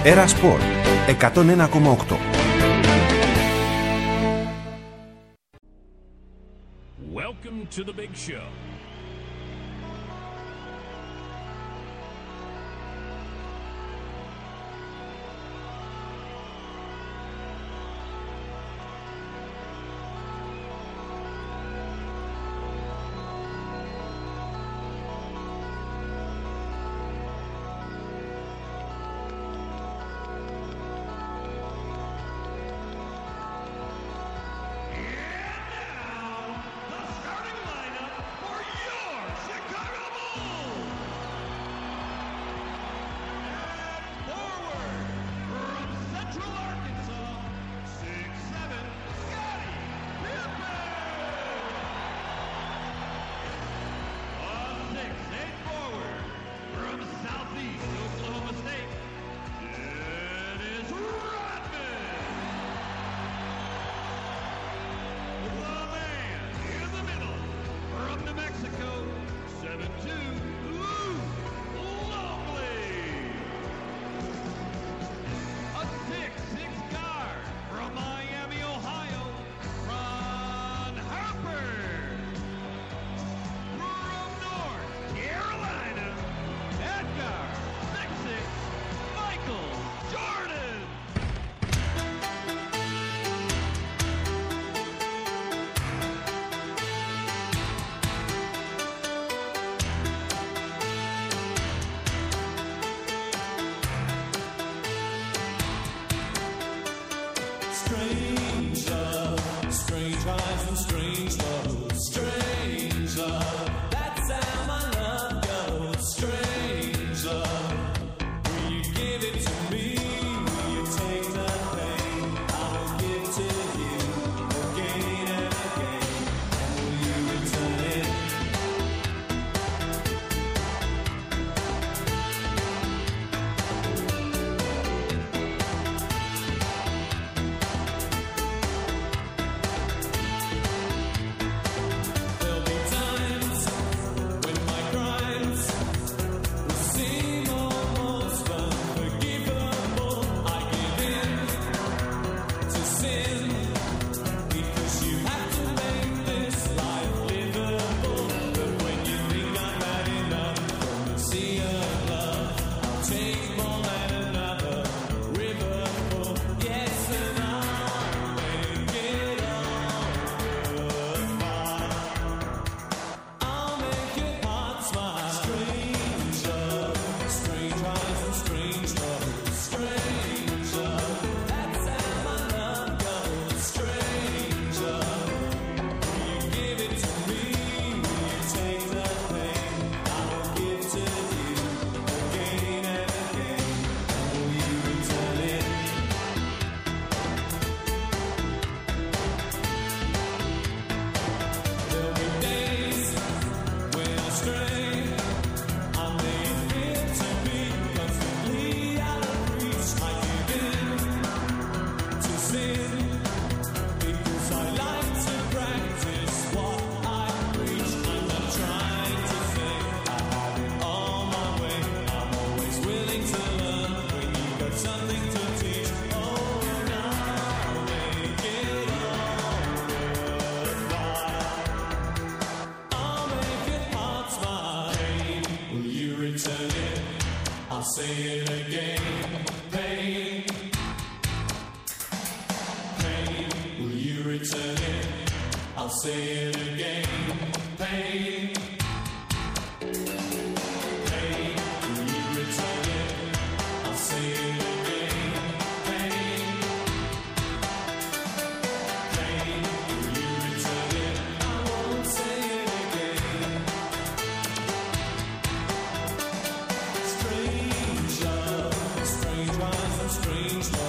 Era Sport 101,8. Welcome to the big show.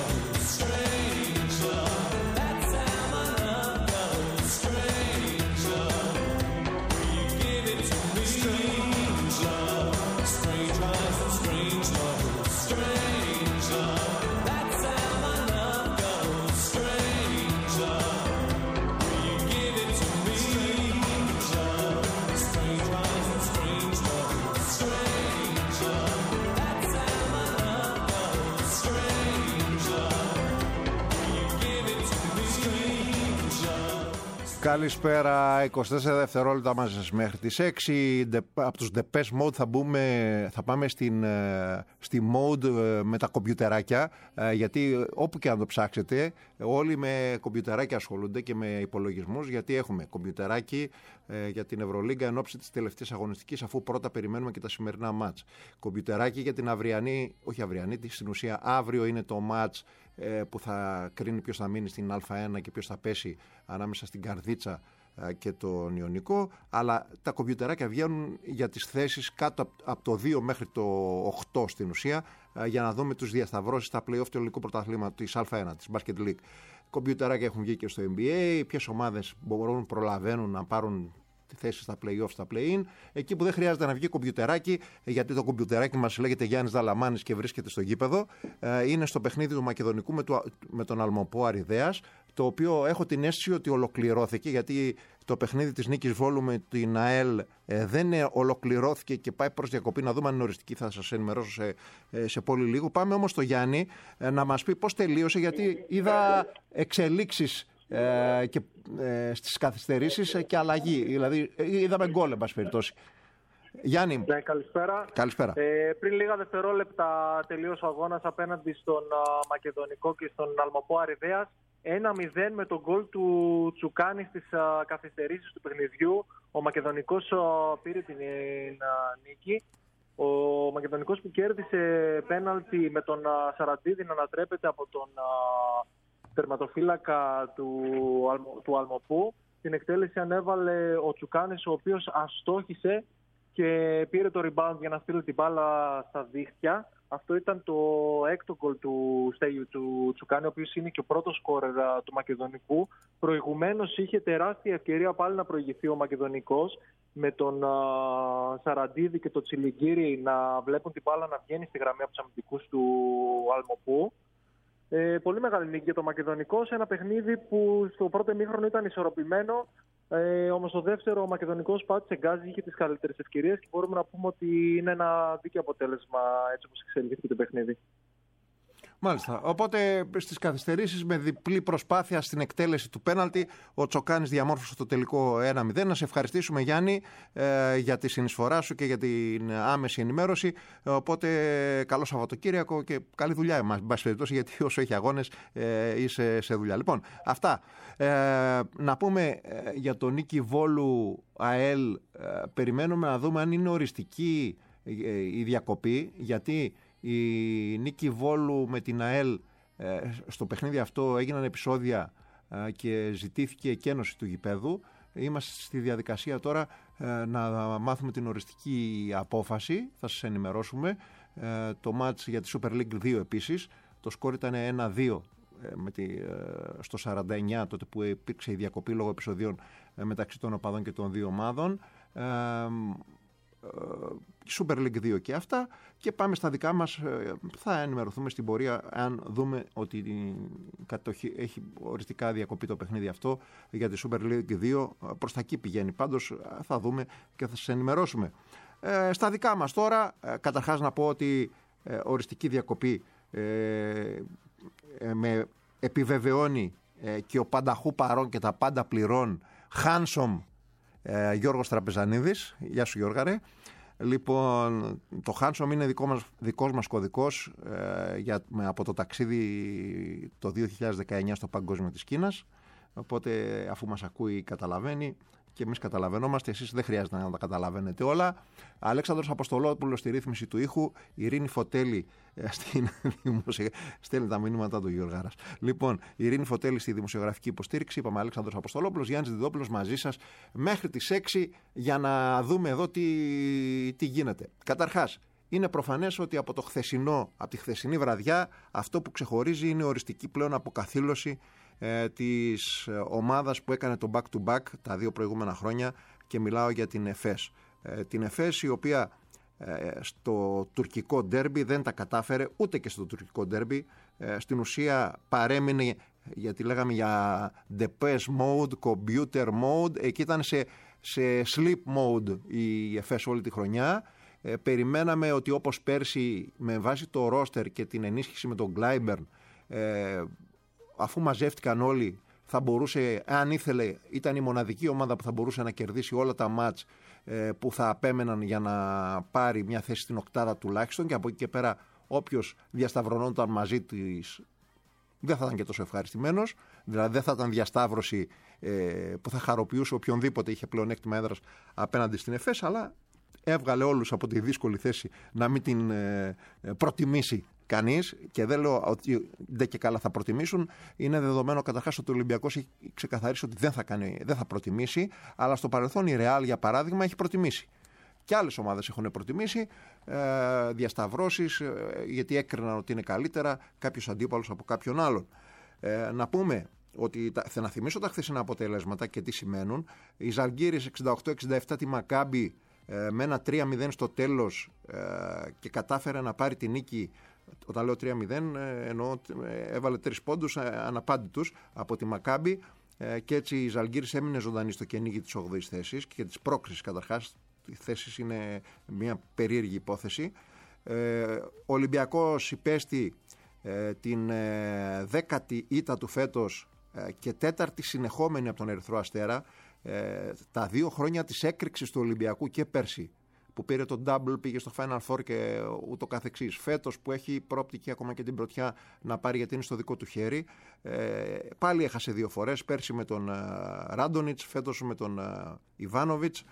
Strange love, that's how my love goes. Strange love. Καλησπέρα, 24 δευτερόλεπτα μαζί μέχρι τις 6. Από τους Depeche Mode θα πάμε στη mode με τα κομπιουτεράκια, γιατί όπου και αν το ψάξετε όλοι με κομπιουτεράκια ασχολούνται και με υπολογισμούς, γιατί έχουμε κομπιουτεράκι για την Ευρωλίγκα εν ώψη της τελευταίας αγωνιστικής, αφού πρώτα περιμένουμε και τα σημερινά μάτς. Κομπιουτεράκι για την αυριανή, όχι αυριανή, στην ουσία αύριο είναι το μάτς που θα κρίνει ποιος θα μείνει στην Α1 και ποιος θα πέσει ανάμεσα στην Καρδίτσα και τον Ιωνικό, αλλά τα κομπιουτεράκια βγαίνουν για τις θέσεις κάτω από το 2 μέχρι το 8 στην ουσία, για να δούμε τους διασταυρώσεις στα play-off του ελληνικού πρωταθλήματος της Α1, της Basket League. Κομπιουτεράκια έχουν βγει και στο NBA, ποιες ομάδες προλαβαίνουν να πάρουν τη θέση στα play-off, στα play-in. Εκεί που δεν χρειάζεται να βγει κομπιουτεράκι, γιατί το κομπιουτεράκι μας λέγεται Γιάννης Δαλαμάνης και βρίσκεται στο γήπεδο, είναι στο παιχνίδι του Μακεδονικού με τον Αλμοπό Αριδέας, το οποίο έχω την αίσθηση ότι ολοκληρώθηκε, γιατί το παιχνίδι της Νίκης Βόλου με την ΑΕΛ δεν ολοκληρώθηκε και πάει προς διακοπή. Να δούμε αν είναι οριστική, θα σας ενημερώσω σε πολύ λίγο. Πάμε όμως στο Γιάννη να μας πει πώς τελείωσε, γιατί είδα εξελίξεις και στις καθυστερήσεις και αλλαγή. Δηλαδή είδαμε γκολ, εν πάση περιπτώσει. Γιάννη. Ναι, καλησπέρα. Καλησπέρα. Πριν λίγα δευτερόλεπτα τελείωσε ο αγώνας απέναντι στον Μακεδονικό και στον Αλμοπό Αριδέας. 1-0 με τον γκολ του Τσουκάνη στις καθυστερήσεις του παιχνιδιού. Ο Μακεδονικός πήρε την νίκη. Ο Μακεδονικός που κέρδισε πέναλτι με τον Σαραντίδη να ανατρέπεται από τον τερματοφύλακα του Αλμοπού. Την εκτέλεση ανέβαλε ο Τσουκάνης, ο οποίος αστόχησε και πήρε το rebound για να στείλει την μπάλα στα δίχτυα. Αυτό ήταν το έκτο γκολ του Στέλιου του Τσουκάνη, ο οποίος είναι και ο πρώτος σκόρερ του Μακεδονικού. Προηγουμένως είχε τεράστια ευκαιρία πάλι να προηγηθεί ο Μακεδονικός, με τον Σαραντίδη και τον Τσιλιγκύρη να βλέπουν την μπάλα να βγαίνει στη γραμμή από τους αμυντικούς του Αλμοπού. Πολύ μεγάλη νίκη για το Μακεδονικό σε ένα παιχνίδι που στο πρώτο ημίχρονο ήταν ισορροπημένο. Όμως στο δεύτερο ο Μακεδονικός πάτησε γκάζι, είχε τις καλύτερες ευκαιρίες και μπορούμε να πούμε ότι είναι ένα δίκαιο αποτέλεσμα έτσι όπως εξελίχθηκε το παιχνίδι. Μάλιστα. Οπότε στις καθυστερήσεις με διπλή προσπάθεια στην εκτέλεση του πέναλτι, ο Τσοκάνης διαμόρφωσε το τελικό 1-0. Να σε ευχαριστήσουμε, Γιάννη, για τη συνεισφορά σου και για την άμεση ενημέρωση. Οπότε καλό Σαββατοκύριακο και καλή δουλειά, εν πάση περιπτώσει, γιατί όσο έχει αγώνες είσαι σε δουλειά. Λοιπόν, αυτά. Να πούμε για τον Νίκη Βόλου ΑΕΛ, περιμένουμε να δούμε αν είναι οριστική η διακοπή, γιατί η Νίκη Βόλου με την ΑΕΛ στο παιχνίδι αυτό έγιναν επεισόδια και ζητήθηκε εκένωση του γηπέδου. Είμαστε στη διαδικασία τώρα να μάθουμε την οριστική απόφαση, θα σας ενημερώσουμε. Το μάτς για τη Super League 2 επίσης, το σκορ ήταν 1-2 στο 49, τότε που υπήρξε η διακοπή λόγω επεισοδίων μεταξύ των οπαδών και των δύο ομάδων. Super League 2 και αυτά, και πάμε στα δικά μας. Θα ενημερωθούμε στην πορεία αν δούμε ότι έχει οριστικά διακοπεί το παιχνίδι αυτό για τη Super League 2. Προς τα εκεί πηγαίνει, πάντως θα δούμε και θα σας ενημερώσουμε. Στα δικά μας τώρα, καταρχάς να πω ότι οριστική διακοπή με επιβεβαιώνει και ο πανταχού παρών και τα πάντα πληρών Handsome Γιώργος Τραπεζανίδης. Γεια σου, Γιώργαρε. Λοιπόν, το Handsome είναι δικός μας κωδικός από το ταξίδι το 2019 στο Παγκόσμιο της Κίνας. Οπότε αφού μας ακούει καταλαβαίνει και εμείς καταλαβαίνόμαστε, εσείς δεν χρειάζεται να τα καταλαβαίνετε όλα. Αλέξανδρος Αποστολόπουλος στη ρύθμιση του ήχου, Ειρήνη Φωτέλη στέλνει τα μηνύματα του Γιώργαρας. Λοιπόν, Ειρήνη Φωτέλη στη δημοσιογραφική υποστήριξη, είπαμε Αλέξανδρος Αποστολόπουλος, Γιάννης Διδόπουλος μαζί σας μέχρι τις 6 για να δούμε εδώ τι γίνεται. Καταρχάς, είναι προφανές ότι από τη χθεσινή βραδιά αυτό που ξεχωρίζει είναι οριστική πλέον αποκαθήλωση της ομάδας που έκανε το back-to-back τα δύο προηγούμενα χρόνια, και μιλάω για την ΕΦΕΣ. Την ΕΦΕΣ, η οποία στο τουρκικό ντέρμπι δεν τα κατάφερε, ούτε και στο τουρκικό ντέρμπι. Στην ουσία παρέμεινε, γιατί λέγαμε για Depeche mode, computer mode, εκεί ήταν σε sleep mode η ΕΦΕΣ όλη τη χρονιά. Περιμέναμε ότι όπως πέρσι, με βάση το roster και την ενίσχυση με τον Gleiburn, αφού μαζεύτηκαν όλοι, θα μπορούσε, αν ήθελε, ήταν η μοναδική ομάδα που θα μπορούσε να κερδίσει όλα τα μάτς που θα απέμεναν για να πάρει μια θέση στην οκτάδα τουλάχιστον, και από εκεί και πέρα όποιος διασταυρωνόταν μαζί της δεν θα ήταν και τόσο ευχαριστημένος. Δηλαδή δεν θα ήταν διασταύρωση που θα χαροποιούσε οποιονδήποτε είχε πλεονέκτημα έδρας απέναντι στην ΕΦΕΣ, αλλά έβγαλε όλους από τη δύσκολη θέση να μην την προτιμήσει κανείς, και δεν λέω ότι δεν και καλά θα προτιμήσουν. Είναι δεδομένο καταρχάς ότι ο Ολυμπιακός έχει ξεκαθαρίσει ότι δεν θα προτιμήσει, αλλά στο παρελθόν η Ρεάλ, για παράδειγμα, έχει προτιμήσει. Και άλλες ομάδες έχουν προτιμήσει διασταυρώσεις, γιατί έκριναν ότι είναι καλύτερα κάποιος αντίπαλος από κάποιον άλλον. Να πούμε ότι θα θυμίσω τα χθεσινά αποτελέσματα και τι σημαίνουν. Η Ζαλγκίρις 68-67 τη Μακάμπι με ένα 3-0 στο τέλος, και κατάφερε να πάρει τη νίκη. Όταν λέω 3-0 εννοώ έβαλε 3 πόντους αναπάντητους από τη Μακάμπι, και έτσι η Ζαλγκίρις έμεινε ζωντανή στο κυνήγι της 8ης θέσης και της πρόκρισης καταρχάς. Οι θέσεις είναι μια περίεργη υπόθεση. Ο Ολυμπιακός υπέστη την 10η ήττα του φέτος και 4η συνεχόμενη από τον Ερυθρό Αστέρα. Τα 2 χρόνια της έκρηξης του Ολυμπιακού και πέρσι, που πήρε το double, πήγε στο Final Four και ούτω καθεξής. Φέτος που έχει πρόπτικη ακόμα και την πρωτιά να πάρει, γιατί είναι στο δικό του χέρι. Πάλι έχασε 2 φορές, πέρσι με τον Ράντονιτς, φέτος με τον Ιβάνοβιτς.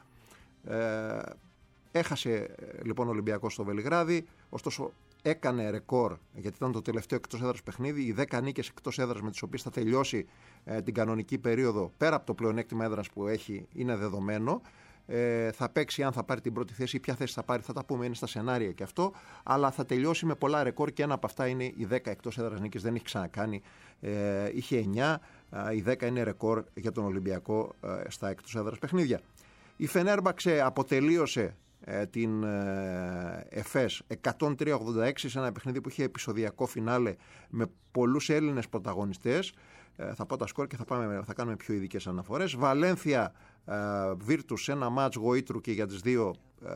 Έχασε λοιπόν ο Ολυμπιακός στο Βελιγράδι, ωστόσο έκανε ρεκόρ, γιατί ήταν το τελευταίο εκτός έδρας παιχνίδι. Οι 10 νίκες εκτός έδρας με τις οποίες θα τελειώσει την κανονική περίοδο, πέρα από το πλεονέκτημα έδρας που έχει, είναι δεδομένο. Θα παίξει αν θα πάρει την πρώτη θέση ή ποια θέση θα πάρει, θα τα πούμε, είναι στα σενάρια και αυτό. Αλλά θα τελειώσει με πολλά ρεκόρ, και ένα από αυτά είναι οι 10 εκτός έδρας νίκες. Δεν έχει ξανακάνει. Είχε 9, οι 10 είναι ρεκόρ για τον Ολυμπιακό στα εκτός έδρας παιχνίδια. Η Φενέρμπαξε αποτελείωσε την ΕΦΕΣ 103-86 σε ένα παιχνίδι που είχε επεισοδιακό φινάλε με πολλούς Έλληνες πρωταγωνιστές. Θα πω τα σκορ και θα κάνουμε πιο ειδικές αναφορές. Βαλένθια Βίρτους, ένα μάτς γοήτρου και για τις δύο,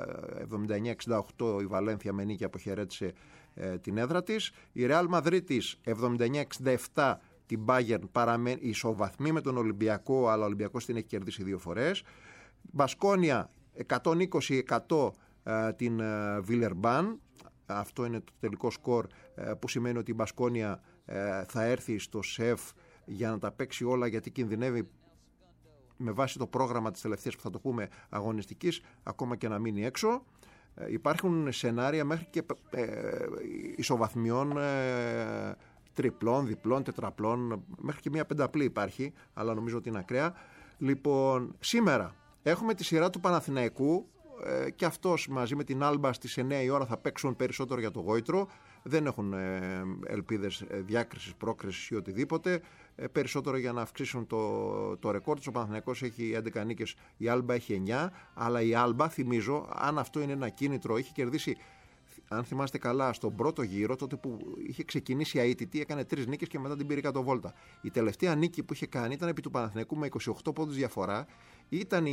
79-68 η Βαλένθια με νίκη αποχαιρέτησε την έδρα της. Η Ρεάλ Μαδρίτης 79-67 την Bayern, παραμένει ισοβαθμή με τον Ολυμπιακό, αλλά ο Ολυμπιακός την έχει κερδίσει 2 φορές. Μπασκόνια 120-100 την Βιλερμπάν. Αυτό είναι το τελικό σκορ, που σημαίνει ότι η Μπασκόνια θα έρθει στο ΣΕΦ για να τα παίξει όλα, γιατί κινδυνεύει με βάση το πρόγραμμα της τελευταίας, που θα το πούμε, αγωνιστικής, ακόμα και να μείνει έξω. Υπάρχουν σενάρια μέχρι και ισοβαθμιών, τριπλών, διπλών, τετραπλών, μέχρι και μια πενταπλή υπάρχει, αλλά νομίζω ότι είναι ακραία. Λοιπόν, σήμερα έχουμε τη σειρά του Παναθηναϊκού, και αυτός μαζί με την Άλμπα στις 9 η ώρα θα παίξουν περισσότερο για το γόητρο. Δεν έχουν ελπίδες διάκρισης, πρόκρισης ή οτιδήποτε. Περισσότερο για να αυξήσουν το ρεκόρ τους. Ο Παναθηναϊκός έχει 11 νίκες, η Άλμπα έχει 9. Αλλά η Άλμπα, θυμίζω, αν αυτό είναι ένα κίνητρο, είχε κερδίσει, αν θυμάστε καλά, στον πρώτο γύρο, τότε που είχε ξεκινήσει αίτητη, έκανε 3 νίκες και μετά την πήρε κάτω βόλτα. Η τελευταία νίκη που είχε κάνει ήταν επί του Παναθηναϊκού με 28 πόντους διαφορά. Ήταν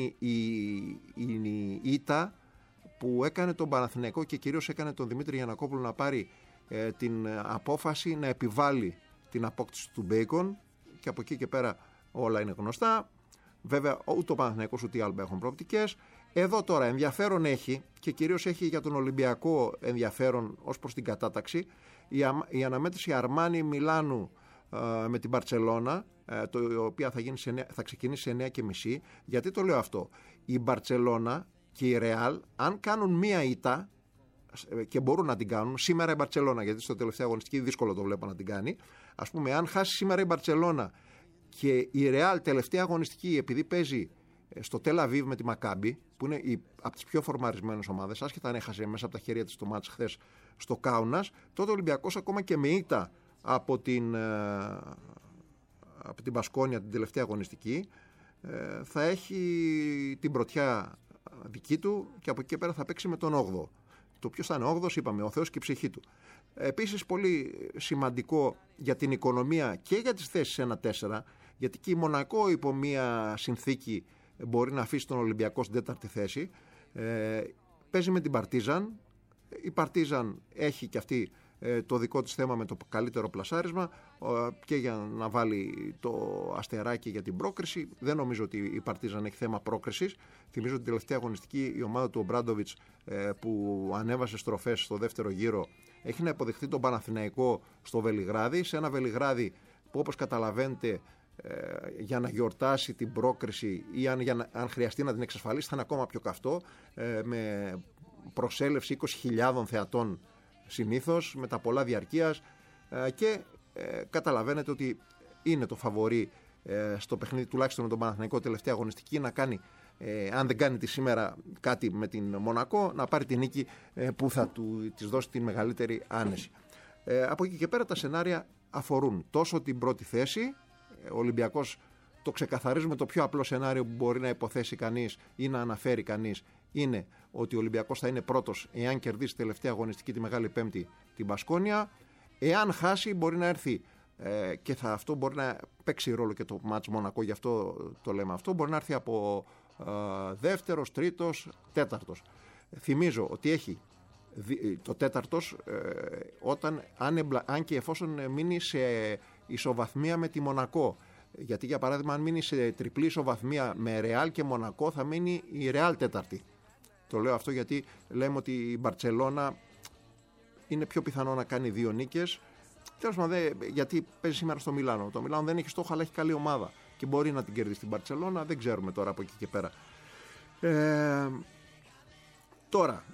η ήττα που έκανε τον Παναθηναϊκό και κυρίως έκανε τον Δημήτρη Γιαννακόπουλο να πάρει την απόφαση να επιβάλλει την απόκτηση του Μπέικον, και από εκεί και πέρα όλα είναι γνωστά. Βέβαια ούτε ο Παναθηναϊκός ούτε η Άλμπα έχουν προοπτικές. Εδώ τώρα ενδιαφέρον έχει, και κυρίως έχει για τον Ολυμπιακό ενδιαφέρον ως προς την κατάταξη, η αναμέτρηση Αρμάνι Μιλάνου με την Μπαρτσελώνα, η οποία θα ξεκινήσει σε 9:30. Γιατί το λέω αυτό? Η Μπαρτσελώνα και η Ρεάλ, αν κάνουν μία ήττα, και μπορούν να την κάνουν σήμερα η Μπαρτσελώνα, γιατί στο τελευταίο αγωνιστική δύσκολο το βλέπω να την κάνει. Ας πούμε, αν χάσει σήμερα η Μπαρτσελώνα και η Ρεάλ τελευταία αγωνιστική, επειδή παίζει στο Τελ Αβίβ με τη Μακάμπι, που είναι από τις πιο φορμαρισμένες ομάδες, άσχετα αν έχασε μέσα από τα χέρια της το μάτς χθες στο Κάουνας, τότε ο Ολυμπιακός ακόμα και με ήττα από την Μπασκόνια την τελευταία αγωνιστική θα έχει την πρωτιά δική του, και από εκεί και πέρα θα παίξει με τον 8ο. Το ποιος θα είναι 8ος, είπαμε, ο Θεός και η ψυχή του. Επίσης πολύ σημαντικό για την οικονομία και για τις θέσεις 1-4, γιατί και η Μονακό υπό μία συνθήκη μπορεί να αφήσει τον Ολυμπιακό στην 4η θέση. Παίζει με την Παρτίζαν. Η Παρτίζαν έχει και αυτή το δικό της θέμα με το καλύτερο πλασάρισμα και για να βάλει το αστεράκι για την πρόκριση. Δεν νομίζω ότι η Παρτίζαν έχει θέμα πρόκρισης. Θυμίζω την τελευταία αγωνιστική η ομάδα του Ομπράντοβιτς που ανέβασε στροφές στο δεύτερο γύρο έχει να υποδεχτεί τον Παναθηναϊκό στο Βελιγράδι, σε ένα Βελιγράδι που όπως καταλαβαίνετε για να γιορτάσει την πρόκριση ή αν χρειαστεί να την εξασφαλίσει θα είναι ακόμα πιο καυτό, με προσέλευση 20.000 θεατών συνήθως, με τα πολλά διαρκείας, και καταλαβαίνετε ότι είναι το φαβορί στο παιχνίδι, τουλάχιστον με τον Παναθηναϊκό τελευταία αγωνιστική, να κάνει, αν δεν κάνει τη σήμερα κάτι με την Μονακό, να πάρει τη νίκη που θα της δώσει την μεγαλύτερη άνεση. Από εκεί και πέρα τα σενάρια αφορούν τόσο την πρώτη θέση. Ο Ολυμπιακός, το ξεκαθαρίζουμε, το πιο απλό σενάριο που μπορεί να υποθέσει κανείς ή να αναφέρει κανείς είναι ότι ο Ολυμπιακός θα είναι πρώτος εάν κερδίσει τελευταία αγωνιστική τη Μεγάλη Πέμπτη την Μπασκόνια. Εάν χάσει μπορεί να έρθει και αυτό μπορεί να παίξει ρόλο και το μάτς Μονακό, γι' αυτό το λέμε αυτό, μπορεί να έρθει από δεύτερος, τρίτος, τέταρτος. Θυμίζω ότι έχει το τέταρτος αν και εφόσον μείνει σε ισοβαθμία με τη Μονακό. Γιατί για παράδειγμα αν μείνει σε τριπλή ισοβαθμία με Ρεάλ και Μονακό θα μείνει η Ρεάλ τέταρτη. Το λέω αυτό γιατί λέμε ότι η Μπαρτσελώνα είναι πιο πιθανό να κάνει 2 νίκες. Τέλος πάντων, γιατί παίζει σήμερα στο Μιλάνο. Το Μιλάνο δεν έχει στόχο, αλλά έχει καλή ομάδα και μπορεί να την κερδίσει την Μπαρτσελώνα. Δεν ξέρουμε τώρα από εκεί και πέρα. Τώρα,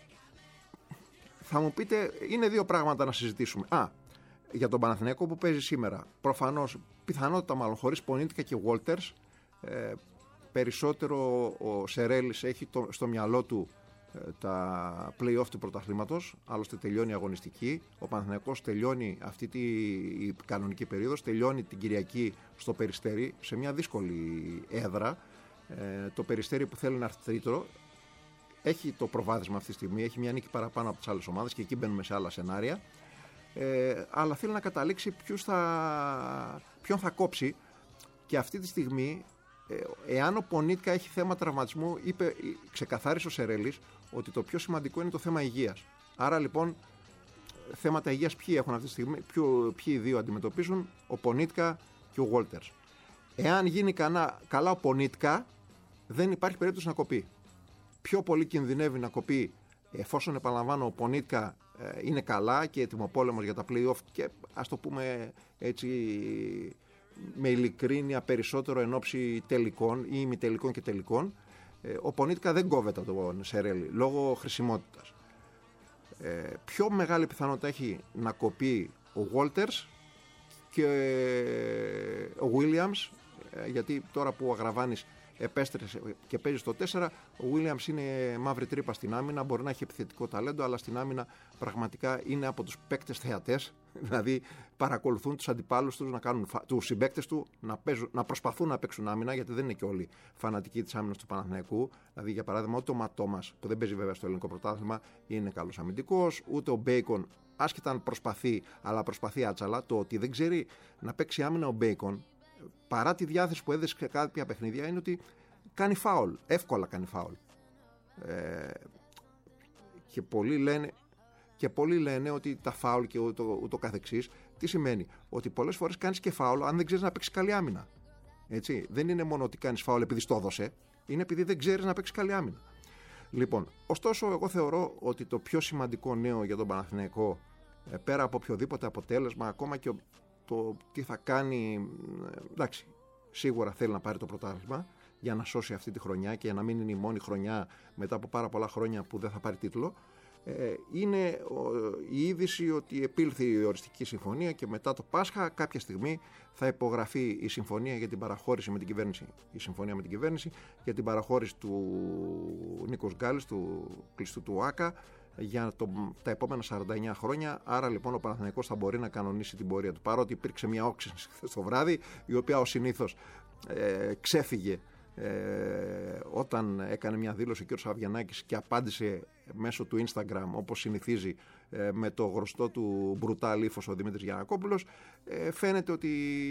θα μου πείτε, είναι 2 πράγματα να συζητήσουμε. Για τον Παναθηναϊκό που παίζει σήμερα. Προφανώς, πιθανότητα μάλλον, χωρίς Πονίτικα και Walters. Περισσότερο ο Σερέλης έχει στο μυαλό του τα play-off του πρωταθλήματος. Άλλωστε τελειώνει η αγωνιστική. Ο Παναθηναϊκός τελειώνει αυτή η κανονική περίοδος. Τελειώνει την Κυριακή στο Περιστέρι, σε μια δύσκολη έδρα. Το Περιστέρι που θέλει να έρθει τρίτο. Έχει το προβάδισμα αυτή τη στιγμή. Έχει μια νίκη παραπάνω από τις άλλες ομάδες και εκεί μπαίνουμε σε άλλα σενάρια. Αλλά θέλει να καταλήξει ποιον θα κόψει. Και αυτή τη στιγμή, εάν ο Πονίτκα έχει θέμα τραυματισμού, ξεκαθάρισε ο Σερέλης ότι το πιο σημαντικό είναι το θέμα υγείας. Άρα λοιπόν, θέματα υγείας ποιοι έχουν αυτή τη στιγμή, ποιοι 2 αντιμετωπίζουν, ο Πονίτκα και ο Walters. Εάν γίνει καλά ο Πονίτκα, δεν υπάρχει περίπτωση να κοπεί. Πιο πολύ κινδυνεύει να κοπεί εφόσον, επαναλαμβάνω, ο Πονίτκα είναι καλά και ετοιμοπόλεμος για τα play-off και ας το πούμε έτσι με ειλικρίνεια περισσότερο εν ώψη τελικών ή ημιτελικών και τελικών. Ο Πονίτκα δεν κόβεται τον Σερέλη λόγω χρησιμότητας. Πιο μεγάλη πιθανότητα έχει να κοπεί ο Walters και ο Williams, γιατί τώρα που ο Αγραβάνης επέστρεψε και παίζει στο 4, ο Williams είναι μαύρη τρύπα στην άμυνα, μπορεί να έχει επιθετικό ταλέντο, αλλά στην άμυνα πραγματικά είναι από τους παίκτες θεατές, δηλαδή παρακολουθούν τους αντιπάλους τους, τους συμπαίκτες του να προσπαθούν να παίξουν άμυνα, γιατί δεν είναι και όλοι φανατικοί της άμυνας του Παναθηναϊκού. Δηλαδή, για παράδειγμα, ούτε ο Ματόμας, που δεν παίζει βέβαια στο ελληνικό πρωτάθλημα, είναι καλός αμυντικός, ούτε ο Μπέικον, άσχετα αν προσπαθεί, αλλά προσπαθεί άτσαλα. Το ότι δεν ξέρει να παίξει άμυνα ο Μπέικον, παρά τη διάθεση που έδεσε σε κάποια παιχνίδια, είναι ότι κάνει φάουλ, εύκολα κάνει φάουλ. Και πολλοί λένε ότι τα φάουλ και ούτω καθεξής, τι σημαίνει? Ότι πολλές φορές κάνεις και φάουλ αν δεν ξέρεις να παίξεις καλή άμυνα. Έτσι, δεν είναι μόνο ότι κάνεις φάουλ επειδή στο έδωσε, είναι επειδή δεν ξέρεις να παίξεις καλή άμυνα. Λοιπόν, ωστόσο, εγώ θεωρώ ότι το πιο σημαντικό νέο για τον Παναθηναϊκό, πέρα από οποιοδήποτε αποτέλεσμα, ακόμα και το τι θα κάνει, εντάξει, σίγουρα θέλει να πάρει το πρωτάθλημα για να σώσει αυτή τη χρονιά και για να μην είναι η μόνη χρονιά μετά από πάρα πολλά χρόνια που δεν θα πάρει τίτλο, είναι η είδηση ότι επήλθε η οριστική συμφωνία και μετά το Πάσχα κάποια στιγμή θα υπογραφεί η συμφωνία για την παραχώρηση με την κυβέρνηση, η συμφωνία με την κυβέρνηση για την παραχώρηση του Νίκος Γκάλης, του κλειστού του ΆΚΑ, για τα επόμενα 49 χρόνια. Άρα λοιπόν ο Παναθηναϊκός θα μπορεί να κανονίσει την πορεία του. Παρότι υπήρξε μια όξυνση χθες το βράδυ, η οποία ως συνήθως ξέφυγε όταν έκανε μια δήλωση ο κ. Αβγιανάκης και απάντησε μέσω του Instagram, όπως συνηθίζει, με το γνωστό του μπρουτάλ ύφος ο Δημήτρης Γιαννακόπουλος. Φαίνεται ότι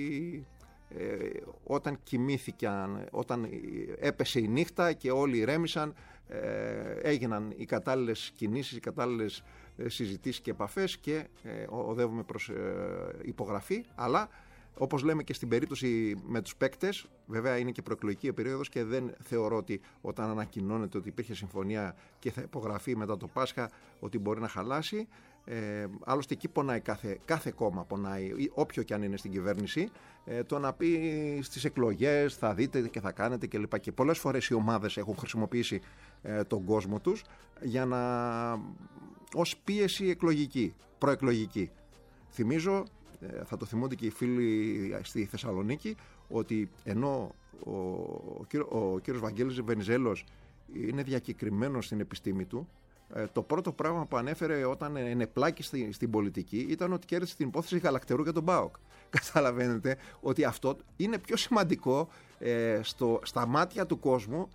όταν κοιμήθηκαν, όταν έπεσε η νύχτα και όλοι ηρέμησαν, έγιναν οι κατάλληλες κινήσεις, οι κατάλληλες συζητήσεις και επαφές και οδεύουμε προς υπογραφή. Αλλά όπως λέμε και στην περίπτωση με τους παίκτες, βέβαια είναι και προεκλογική περίοδος και δεν θεωρώ ότι όταν ανακοινώνεται ότι υπήρχε συμφωνία και θα υπογραφεί μετά το Πάσχα ότι μπορεί να χαλάσει. Άλλωστε εκεί πονάει κάθε κόμμα, πονάει, όποιο και αν είναι στην κυβέρνηση, το να πει στις εκλογές θα δείτε και θα κάνετε κλπ. Και πολλές φορές οι ομάδες έχουν χρησιμοποιήσει τον κόσμο τους για ως πίεση εκλογική, προεκλογική. Θυμίζω, θα το θυμούνται και οι φίλοι στη Θεσσαλονίκη, ότι ενώ ο κύριος Βαγγέλης Βενιζέλος είναι διακεκριμένος στην επιστήμη του, το πρώτο πράγμα που ανέφερε όταν ενεπλάκη στην πολιτική ήταν ότι κέρδισε την υπόθεση Γαλακτερού για τον ΠΑΟΚ. Καταλαβαίνετε ότι αυτό είναι πιο σημαντικό στα μάτια του κόσμου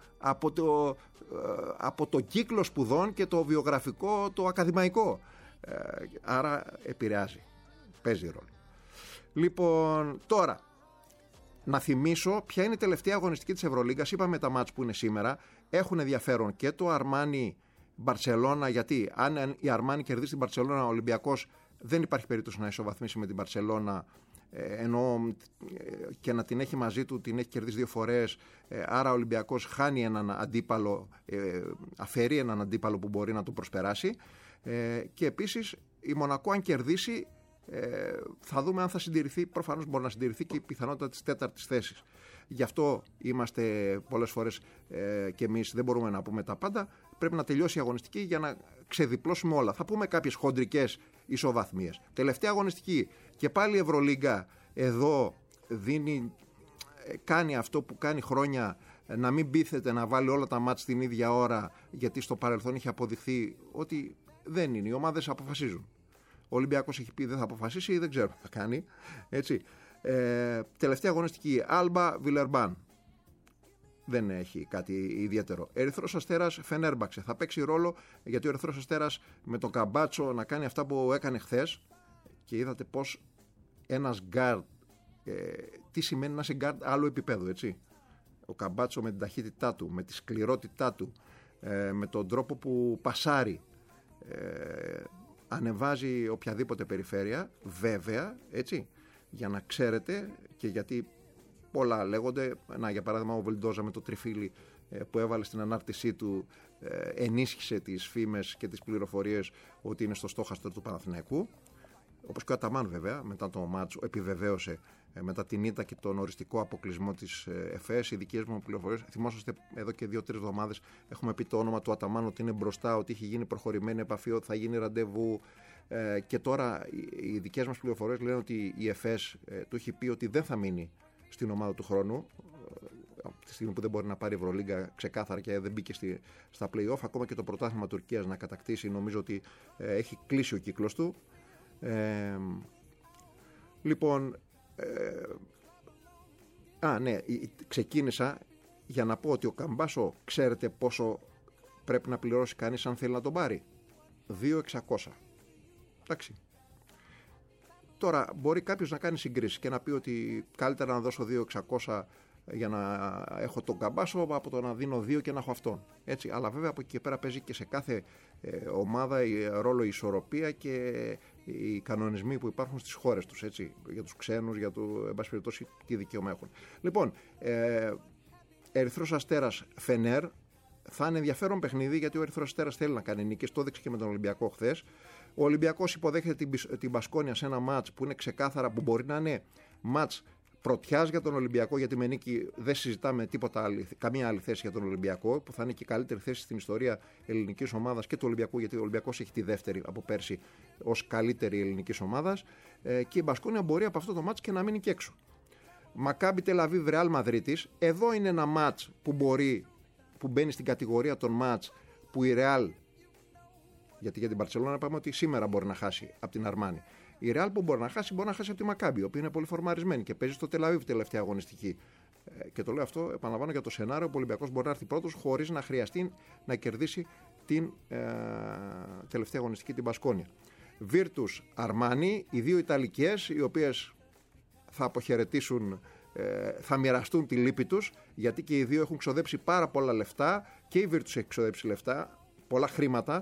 από το κύκλο σπουδών και το βιογραφικό, το ακαδημαϊκό. Άρα επηρεάζει, παίζει ρόλο. Λοιπόν, τώρα να θυμίσω ποια είναι η τελευταία αγωνιστική της Ευρωλίγκας. Είπαμε τα μάτς που είναι σήμερα. Έχουν ενδιαφέρον και το Αρμάνι Μπαρσελόνα, γιατί αν η Αρμάνι κερδίσει την Μπαρσελόνα, ο Ολυμπιακός δεν υπάρχει περίπτωση να ισοβαθμίσει με την Μπαρσελόνα, ενώ και να την έχει μαζί του, την έχει κερδίσει 2 φορές, άρα ο Ολυμπιακός χάνει έναν αντίπαλο, αφαιρεί έναν αντίπαλο που μπορεί να του προσπεράσει, και επίσης η Μονακό αν κερδίσει, θα δούμε αν θα συντηρηθεί, προφανώς μπορεί να συντηρηθεί και η πιθανότητα της 4ης θέσης. Γι' αυτό είμαστε πολλές φορές και εμείς δεν μπορούμε να πούμε τα πάντα. Πρέπει να τελειώσει η αγωνιστική για να ξεδιπλώσουμε όλα. Θα πούμε κάποιες χοντρικές ισοβαθμίες. Τελευταία αγωνιστική και πάλι η Ευρωλίγκα εδώ κάνει αυτό που κάνει χρόνια, να μην πείθεται να βάλει όλα τα μάτς την ίδια ώρα, γιατί στο παρελθόν είχε αποδειχθεί ότι δεν είναι. Οι ομάδες αποφασίζουν. Ο Ολυμπιακός έχει πει δεν θα αποφασίσει ή δεν ξέρω τι θα κάνει. Έτσι. Τελευταία αγωνιστική, Άλμπα Βιλερμπάν. Δεν έχει κάτι ιδιαίτερο. Ερυθρός Αστέρας Φενέρμπαξε. Θα παίξει ρόλο, γιατί ο Ερυθρός Αστέρας με τον Καμπάτσο να κάνει αυτά που έκανε χθες, και είδατε πως ένας γκάρντ, τι σημαίνει να είσαι γκάρντ άλλου επίπεδου, έτσι. Ο Καμπάτσο με την ταχύτητά του, με τη σκληρότητά του, με τον τρόπο που πασάρει, ανεβάζει οποιαδήποτε περιφέρεια, βέβαια, έτσι, για να ξέρετε, και γιατί πολλά λέγονται. Για παράδειγμα ο Βελντόζα με το τριφύλι που έβαλε στην ανάρτησή του ενίσχυσε τις φήμες και τις πληροφορίες ότι είναι στο στόχαστρο του Παναθηναϊκού, όπως και ο Αταμάν βέβαια μετά το μάτσο επιβεβαίωσε μετά την ήττα και τον οριστικό αποκλεισμό της ΕΦΕΣ. Οι δικές μου πληροφορίες, θυμόσαστε εδώ και 2-3 εβδομάδες έχουμε πει το όνομα του Αταμάν, ότι είναι μπροστά, ότι έχει γίνει προχωρημένη επαφή, ότι θα γίνει ραντεβού, και τώρα οι δικές μας πληροφορίες λένε ότι η ΕΦΕΣ του έχει πει ότι δεν θα μείνει στην ομάδα του χρόνου, από τη στιγμή που δεν μπορεί να πάρει Ευρωλίγκα ξεκάθαρα και δεν μπήκε στα play-off. Ακόμα και το πρωτάθλημα Τουρκίας να κατακτήσει, νομίζω ότι έχει κλείσει ο κύκλος του. Λοιπόν, ναι, ξεκίνησα για να πω ότι ο Καμπάσο, ξέρετε πόσο πρέπει να πληρώσει κανείς αν θέλει να τον πάρει? 2.600. Εντάξει. Τώρα μπορεί κάποιος να κάνει συγκρίσεις και να πει ότι καλύτερα να δώσω 2.600 για να έχω τον Καμπάσο από το να δίνω 2 και να έχω αυτόν. Έτσι. Αλλά βέβαια από εκεί και πέρα παίζει και σε κάθε ομάδα ρόλο η ισορροπία και οι κανονισμοί που υπάρχουν στις χώρες τους. Έτσι. Για τους ξένους, για εν πάση περιπτώσει, τι δικαίωμα έχουν. Λοιπόν, Ερυθρός Αστέρας Φενέρ θα είναι ενδιαφέρον παιχνίδι, γιατί ο Ερυθρός Αστέρας θέλει να κάνει νίκες. Το έδειξε και με τον Ολυμπιακό χθες. Ο Ολυμπιακός υποδέχεται την Μπασκόνια σε ένα μάτς που είναι ξεκάθαρα, που μπορεί να είναι μάτς πρωτιάς για τον Ολυμπιακό, γιατί με νίκη δεν συζητάμε τίποτα καμία άλλη θέση για τον Ολυμπιακό, που θα είναι και η καλύτερη θέση στην ιστορία ελληνικής ομάδας και του Ολυμπιακού, γιατί ο Ολυμπιακός έχει τη δεύτερη από πέρσι ως καλύτερη ελληνικής ομάδας, και η Μπασκόνια μπορεί από αυτό το μάτς και να μείνει και έξω. Μακάμπι Τελ Αβίβ Ρεάλ Μαδρίτης, εδώ είναι ένα μάτς που μπαίνει στην κατηγορία των μάτς που η Ρεάλ, γιατί για την Μπαρσελόνα είπαμε ότι σήμερα μπορεί να χάσει από την Αρμάνι. Η Ρεάλ που μπορεί να χάσει από τη Μακάμπι, η οποία είναι πολύ φορμαρισμένη και παίζει στο Τελ Αβίβ τελευταία αγωνιστική. Και το λέω αυτό, επαναλαμβάνω, για το σενάριο που ο Ολυμπιακός μπορεί να έρθει πρώτος χωρίς να χρειαστεί να κερδίσει την τελευταία αγωνιστική, την Μπασκόνια. Βίρτους Αρμάνι, οι δύο Ιταλικές, οι οποίες θα αποχαιρετήσουν, θα μοιραστούν τη λύπη τους, γιατί και οι δύο έχουν ξοδέψει πάρα πολλά λεφτά, και η Βίρτους έχει ξοδέψει λεφτά, πολλά χρήματα,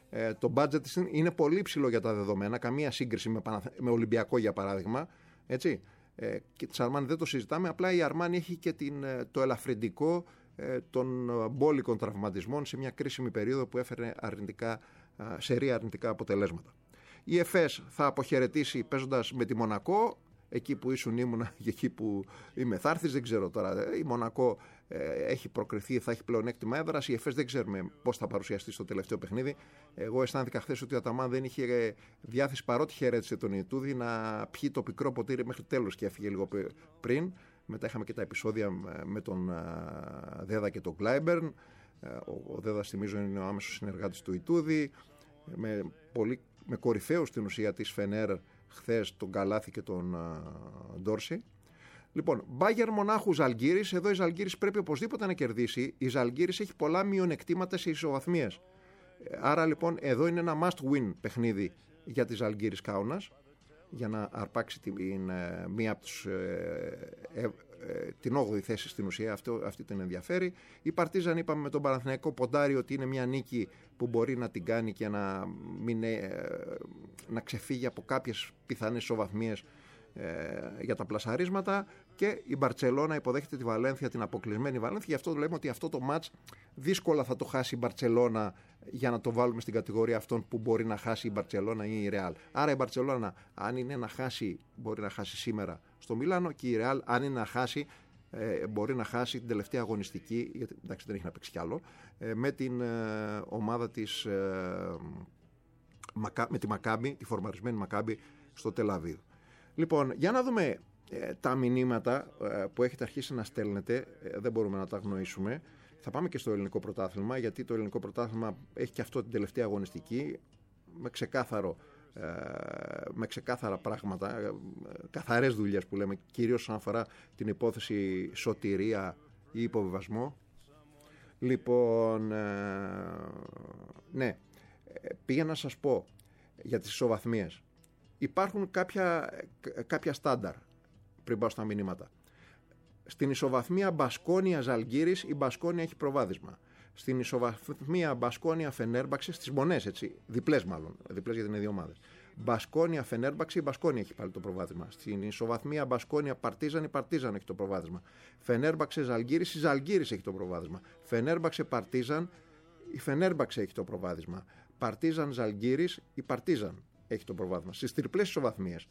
Το budget της είναι πολύ ψηλό για τα δεδομένα, καμία σύγκριση με Ολυμπιακό για παράδειγμα. Έτσι. Και της Αρμάνι δεν το συζητάμε, απλά η Αρμάνι έχει και το ελαφρυντικό των μπόλικων τραυματισμών σε μια κρίσιμη περίοδο που έφερε σερί αρνητικά αποτελέσματα. Η ΕΦΕΣ θα αποχαιρετήσει παίζοντας με τη Μονακό, εκεί που ήμουνα και εκεί που είμαι θα έρθεις, δεν ξέρω τώρα. Η Μονακό έχει προκριθεί, θα έχει πλεονέκτημα έδρας. Η ΕΦΕΣ δεν ξέρουμε πώς θα παρουσιαστεί στο τελευταίο παιχνίδι. Εγώ αισθάνθηκα χθες ότι ο Αταμάν δεν είχε διάθεση, παρότι χαιρέτησε τον Ιτούδη, να πιει το πικρό ποτήρι μέχρι τέλους και έφυγε λίγο πριν. Μετά είχαμε και τα επεισόδια με τον Δέδα και τον Κλάιμπερν. Ο Δέδας, θυμίζω, είναι ο άμεσος συνεργάτης του Ιτούδη. Με κορυφαίους στην ουσία της Φενέρ χθες, τον Καλάθη και τον Ντόρση. Λοιπόν, Μπάγερν Μονάχου Ζαλγκίρις. Εδώ η Ζαλγκίρις πρέπει οπωσδήποτε να κερδίσει. Η Ζαλγκίρις έχει πολλά μειονεκτήματα σε ισοβαθμίες. Άρα λοιπόν εδώ είναι ένα must win παιχνίδι για τη Ζαλγκίρις Κάουνας, για να αρπάξει μία από την 8η θέση στην ουσία. Αυτή την ενδιαφέρει. Η Παρτίζαν, είπαμε, με τον Παναθηναϊκό ποντάρι ότι είναι μια νίκη που μπορεί να την κάνει και να ξεφύγει από κάποιες πιθανές ισοβαθμίες για τα πλασαρίσματα. Και η Μπαρτσελώνα υποδέχεται τη Βαλένθια, την αποκλεισμένη Βαλένθια. Γι' αυτό λέμε ότι αυτό το μάτς δύσκολα θα το χάσει η Μπαρτσελώνα, για να το βάλουμε στην κατηγορία αυτών που μπορεί να χάσει η Μπαρτσελώνα ή η Ρεάλ. Άρα η Μπαρτσελώνα, αν είναι να χάσει, μπορεί να χάσει σήμερα στο Μιλάνο, και η Ρεάλ, αν είναι να χάσει, μπορεί να χάσει την τελευταία αγωνιστική, γιατί εντάξει δεν έχει να παίξει κι άλλο, με την ομάδα της, με τη Μακάμπι, τη φορμαρισμένη Μακάμπι στο Τελαβίδ. Λοιπόν, για να δούμε τα μηνύματα που έχετε αρχίσει να στέλνετε, δεν μπορούμε να τα αγνοήσουμε. Θα πάμε και στο ελληνικό πρωτάθλημα, γιατί το ελληνικό πρωτάθλημα έχει και αυτό την τελευταία αγωνιστική με ξεκάθαρα πράγματα, καθαρές δουλειές που λέμε, κυρίως όσον αφορά την υπόθεση σωτηρία ή υποβιβασμό. Λοιπόν, ναι, πήγα να σας πω για τις ισοβαθμίες. Υπάρχουν κάποια στάνταρ πριν πάω στα μηνύματα. Στην ισοβαθμία Μπασκόνια Ζαλγκίρις η Μπασκόνια έχει προβάδισμα. Στην ισοβαθμία Μπασκόνια Φενέρμπαξε, στις μονές έτσι, διπλές γιατί είναι δύο ομάδες. Μπασκόνια Φενέρμπαξε, η Μπασκόνια έχει πάλι το προβάδισμα. Στην ισοβαθμία Μπασκόνια Παρτίζαν, η Παρτίζαν έχει το προβάδισμα. Φενέρμπαξε Ζαλγκίρις, η Ζαλγκίρις έχει το προβάδισμα. Φενέρμπαξε Παρτίζαν, η Φενέρμπαξε έχει το προβάδισμα. Παρτίζαν Ζαλγκίρις, η Παρτίζαν έχει το προβάδισμα. Στις τριπλές ισοβαθμίες.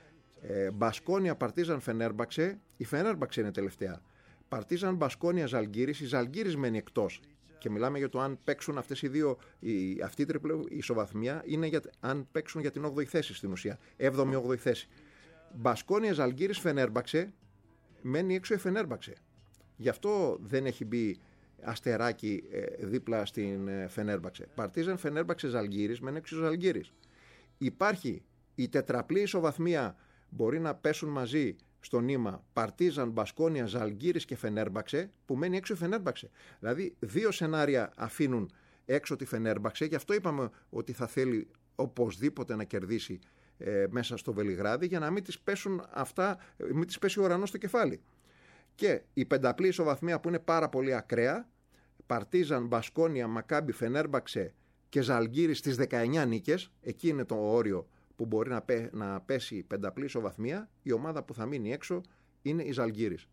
Μπασκόνια Παρτίζαν Φενέρμπαξε, η Φενέρμπαξε είναι τελευταία. Παρτίζαν Μπασκόνια Ζαλγκίρις, η Ζαλγκίρις μένει εκτός. Και μιλάμε για το αν παίξουν αυτές οι δύο, αυτή η τριπλή ισοβαθμία είναι αν παίξουν για την 8η θέση στην ουσία. 7η-8η θέση. Μπασκόνια Ζαλγκίρις Φενέρμπαξε, μένει έξω η Φενέρμπαξε. Γι' αυτό δεν έχει μπει αστεράκι δίπλα στην Φενέρμπαξε. Παρτίζαν Φενέρμπαξε Ζαλγκίρις, μένει έξω Ζαλγκίρις. Υπάρχει η τετραπλή ισοβαθμία, μπορεί να πέσουν μαζί στο νήμα Παρτίζαν, Μπασκόνια, Ζαλγκίρις και Φενέρμπαξε, που μένει έξω η Φενέρμπαξε. Δηλαδή, δύο σενάρια αφήνουν έξω τη Φενέρμπαξε, γι' αυτό είπαμε ότι θα θέλει οπωσδήποτε να κερδίσει μέσα στο Βελιγράδι, για να μην τις πέσουν αυτά, μην τις πέσει ο ουρανός στο κεφάλι. Και η πενταπλή ισοβαθμία που είναι πάρα πολύ ακραία, Παρτίζαν, Μπασκόνια, Μακάμπι, Φενέρμπαξε και Ζαλγκίρις στις 19 νίκες, εκεί είναι το όριο που μπορεί να πέσει πενταπλή ισοβαθμία. Η ομάδα που θα μείνει έξω είναι η Ζαλγκίρις.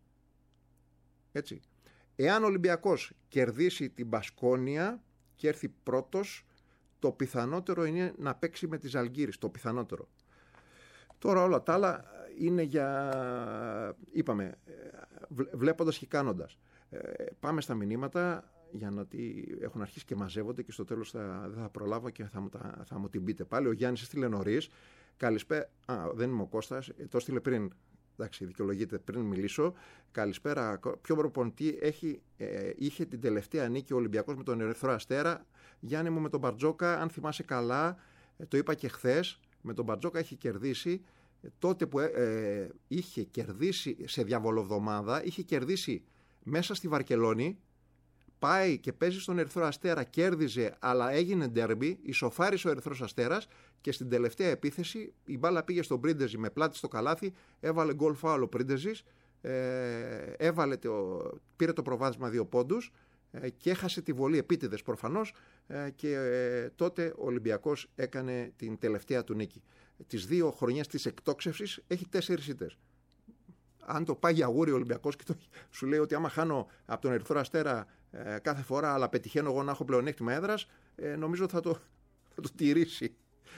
Έτσι. Εάν ο Ολυμπιακός κερδίσει την Μπασκόνια και έρθει πρώτος, το πιθανότερο είναι να παίξει με τη Ζαλγκίρις. Το πιθανότερο. Τώρα όλα τα άλλα είναι για, είπαμε, βλέποντας και κάνοντας. Πάμε στα μηνύματα, για να έχουν αρχίσει και μαζεύονται και στο τέλος δεν θα προλάβω και θα μου την πείτε πάλι. Ο Γιάννης έστειλε νωρίς. Καλησπέρα. Δεν είμαι ο Κώστας. Το έστειλε πριν. Εντάξει, δικαιολογείται πριν μιλήσω. Καλησπέρα. Ποιο προπονητή είχε την τελευταία νίκη ο Ολυμπιακός με τον Ερυθρό Αστέρα? Γιάννη μου, με τον Μπαρτζόκα, αν θυμάσαι καλά, το είπα και χθες, με τον Μπαρτζόκα έχει κερδίσει. Τότε που είχε κερδίσει σε διαβολοβδομάδα, είχε κερδίσει μέσα στη Βαρκελόνη. Πάει και παίζει στον Ερυθρό Αστέρα, κέρδιζε, αλλά έγινε ντέρμπι, ισοφάρισε ο Ερυθρός Αστέρας και στην τελευταία επίθεση η μπάλα πήγε στον Πρίντεζη με πλάτη στο καλάθι, έβαλε γκολ φάουλ ο Πρίντεζης, πήρε το προβάδισμα 2 πόντους, και έχασε τη βολή επίτηδες προφανώς και τότε ο Ολυμπιακός έκανε την τελευταία του νίκη. Τις 2 χρονιές της εκτόξευσης έχει 4 ήττες. Αν το πάει για αγούρι ο Ολυμπιακός και σου λέει ότι άμα χάνω από τον Ερυθρό Αστέρα κάθε φορά, αλλά πετυχαίνω εγώ να έχω πλεονέκτημα έδρας, νομίζω θα το τηρήσει.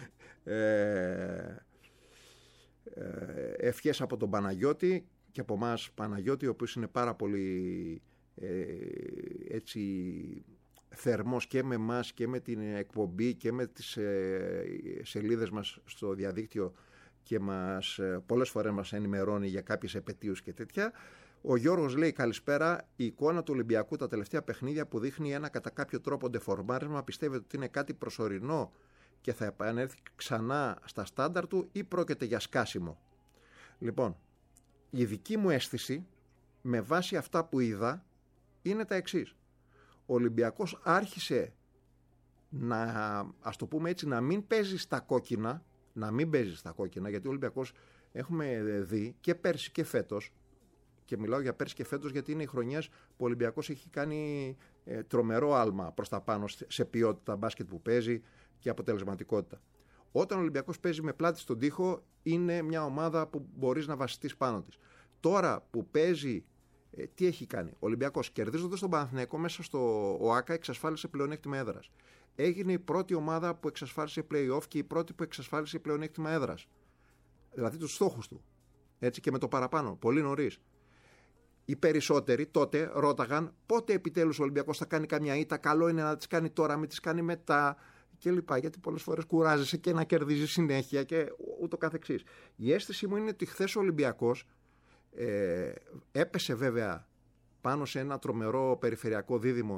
Ευχές από τον Παναγιώτη και από εμάς Παναγιώτη, ο οποίος είναι πάρα πολύ έτσι θερμός και με εμάς και με την εκπομπή και με τις σελίδες μας στο διαδίκτυο και πολλές φορές μας ενημερώνει για κάποιες επετείους και τέτοια. Ο Γιώργος λέει καλησπέρα, η εικόνα του Ολυμπιακού τα τελευταία παιχνίδια που δείχνει ένα κατά κάποιο τρόπο ντεφορμάρισμα, πιστεύετε ότι είναι κάτι προσωρινό και θα επανέλθει ξανά στα στάνταρ του ή πρόκειται για σκάσιμο? Λοιπόν, η δική μου αίσθηση με βάση αυτά που είδα είναι τα εξής. Ο Ολυμπιακός άρχισε ας το πούμε έτσι, να μην παίζει στα κόκκινα, γιατί ο Ολυμπιακός έχουμε δει και πέρσι και φέτος, και μιλάω για πέρσι και φέτος γιατί είναι οι χρονιές που ο Ολυμπιακός έχει κάνει τρομερό άλμα προς τα πάνω σε ποιότητα μπάσκετ που παίζει και αποτελεσματικότητα. Όταν ο Ολυμπιακός παίζει με πλάτη στον τοίχο, είναι μια ομάδα που μπορείς να βασιστείς πάνω της. Τώρα που παίζει, τι έχει κάνει? Ο Ολυμπιακός, κερδίζοντας τον Παναθηναϊκό μέσα στο ΟΑΚΑ, εξασφάλισε πλεονέκτημα έδρας. Έγινε η πρώτη ομάδα που εξασφάλισε play-off και η πρώτη που εξασφάλισε πλεονέκτημα έδρας. Δηλαδή τους στόχους του. Έτσι και με το παραπάνω, πολύ νωρίς. Οι περισσότεροι τότε ρώταγαν πότε επιτέλους ο Ολυμπιακός θα κάνει καμιά ήττα. Καλό είναι να τις κάνει τώρα, μην τις κάνει μετά κλπ. Γιατί πολλές φορές κουράζεσαι και να κερδίζει συνέχεια και ούτω καθεξής. Η αίσθηση μου είναι ότι χθες ο Ολυμπιακός έπεσε βέβαια πάνω σε ένα τρομερό περιφερειακό δίδυμο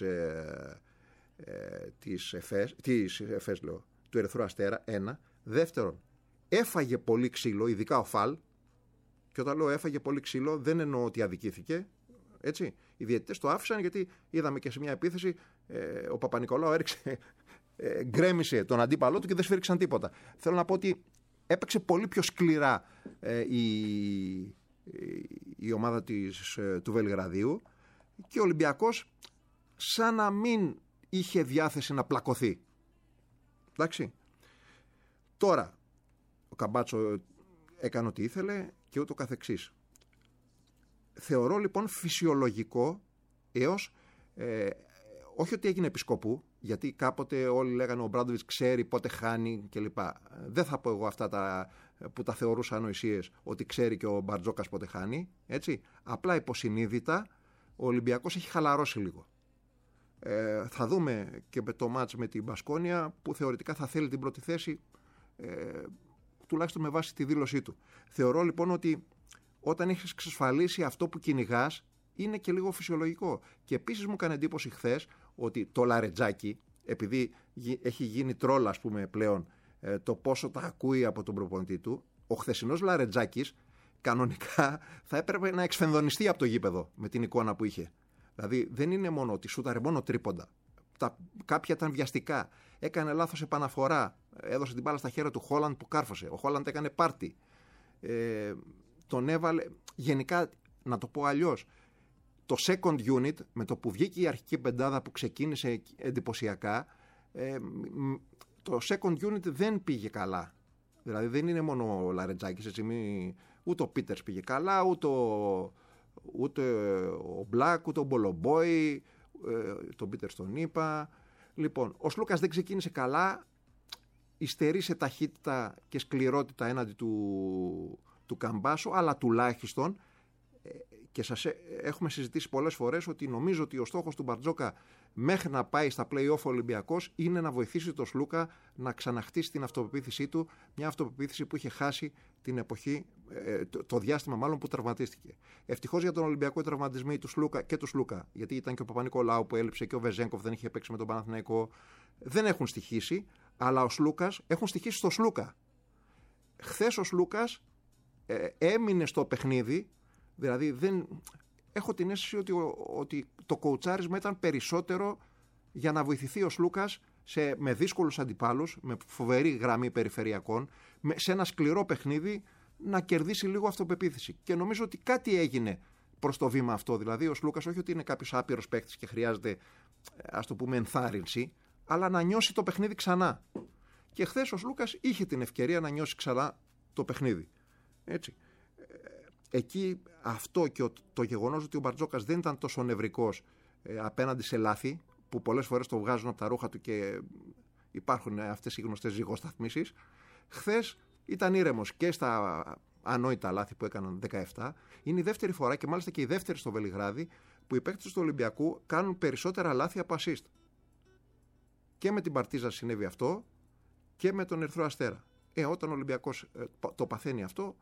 του Ερυθρού Αστέρα, ένα. Δεύτερον, έφαγε πολύ ξύλο, ειδικά ο Φαλ. Και όταν λέω έφαγε πολύ ξύλο, δεν εννοώ ότι αδικήθηκε. Έτσι. Οι διαιτητές το άφησαν γιατί είδαμε και σε μια επίθεση ο Παπα-Νικολάου γκρέμισε τον αντίπαλό του και δεν σφίριξαν τίποτα. Θέλω να πω ότι έπαιξε πολύ πιο σκληρά η ομάδα του Βελιγραδίου και ο Ολυμπιακός σαν να μην είχε διάθεση να πλακωθεί. Εντάξει. Τώρα ο Καμπάτσο έκανε ό,τι ήθελε και ούτω καθεξής. Θεωρώ λοιπόν φυσιολογικό έως όχι ότι έγινε επισκοπού, γιατί κάποτε όλοι λέγανε ο Μπράντοβιτς ξέρει πότε χάνει κλπ. Δεν θα πω εγώ αυτά που τα θεωρούσα ανοησίες, ότι ξέρει και ο Μπαρτζόκας πότε χάνει. Έτσι. Απλά υποσυνείδητα ο Ολυμπιακός έχει χαλαρώσει λίγο. Θα δούμε και με το μάτς με την Μπασκόνια που θεωρητικά θα θέλει την πρώτη θέση, τουλάχιστον με βάση τη δήλωσή του. Θεωρώ λοιπόν ότι όταν έχεις εξασφαλίσει αυτό που κυνηγάς, είναι και λίγο φυσιολογικό. Και επίσης μου έκανε εντύπωση χθες ότι το Λαρετζάκι, επειδή έχει γίνει τρόλ ας πούμε πλέον το πόσο τα ακούει από τον προπονητή του, ο χθεσινός Λαρετζάκης κανονικά θα έπρεπε να εξφενδονιστεί από το γήπεδο με την εικόνα που είχε. Δηλαδή δεν είναι μόνο ότι σούταρε μόνο τρίποντα. Κάποια ήταν βιαστικά. Έκανε λάθος επαναφορά. Έδωσε την μπάλα στα χέρια του Χόλαντ που κάρφωσε. Ο Χόλαντ έκανε πάρτι. Τον έβαλε. Γενικά, να το πω αλλιώς, το second unit, με το που βγήκε η αρχική πεντάδα που ξεκίνησε εντυπωσιακά, το second unit δεν πήγε καλά. Δηλαδή δεν είναι μόνο ο Λαρετζάκης, ούτε ο Πίτερς πήγε καλά, ούτε ο Μπλακ, ούτε ο Μπολομπόι, τον Πίτερς τον είπα. Λοιπόν, ο Σλούκας δεν ξεκίνησε καλά, υστερεί σε ταχύτητα και σκληρότητα έναντι του Καμπάσου, αλλά τουλάχιστον, και σας έχουμε συζητήσει πολλές φορές ότι νομίζω ότι ο στόχος του Μπαρτζόκα μέχρι να πάει στα play-off Ολυμπιακός είναι να βοηθήσει τον Σλούκα να ξαναχτίσει την αυτοπεποίθησή του, μια αυτοπεποίθηση που είχε χάσει την εποχή, το διάστημα μάλλον που τραυματίστηκε. Ευτυχώς για τον Ολυμπιακό οι τραυματισμοί του Σλούκα, γιατί ήταν και ο Παπα-Νικολάου που έλειψε και ο Βεζέγκοφ δεν είχε παίξει με τον Παναθηναϊκό, δεν έχουν στοιχήσει, αλλά ο Σλούκας έχουν στοιχήσει στο Σλούκα. Χθες ο Σλούκας έμεινε στο παιχνίδι. Δηλαδή έχω την αίσθηση ότι το κοουτσάρισμα ήταν περισσότερο για να βοηθηθεί ο Σλούκας με δύσκολους αντιπάλους, με φοβερή γραμμή περιφερειακών, σε ένα σκληρό παιχνίδι να κερδίσει λίγο αυτοπεποίθηση. Και νομίζω ότι κάτι έγινε προς το βήμα αυτό. Δηλαδή, ο Σλούκας όχι ότι είναι κάποιος άπειρος παίκτης και χρειάζεται, ας το πούμε, ενθάρρυνση, αλλά να νιώσει το παιχνίδι ξανά. Και χθες ο Σλούκας είχε την ευκαιρία να νιώσει ξανά το παιχνίδι. Έτσι. Εκεί αυτό και το γεγονός ότι ο Μπαρτζόκας δεν ήταν τόσο νευρικός απέναντι σε λάθη, που πολλές φορές το βγάζουν από τα ρούχα του και υπάρχουν αυτές οι γνωστές ζυγοσταθμίσεις, χθες ήταν ήρεμος και στα ανόητα λάθη που έκαναν 17. Είναι η δεύτερη φορά και μάλιστα και η δεύτερη στο Βελιγράδι που οι παίκτες του Ολυμπιακού κάνουν περισσότερα λάθη από assist. Και με την Παρτίζαν συνέβη αυτό και με τον Ερυθρό Αστέρα. Όταν ο Ολυμπιακός το παθαίνει αυτό,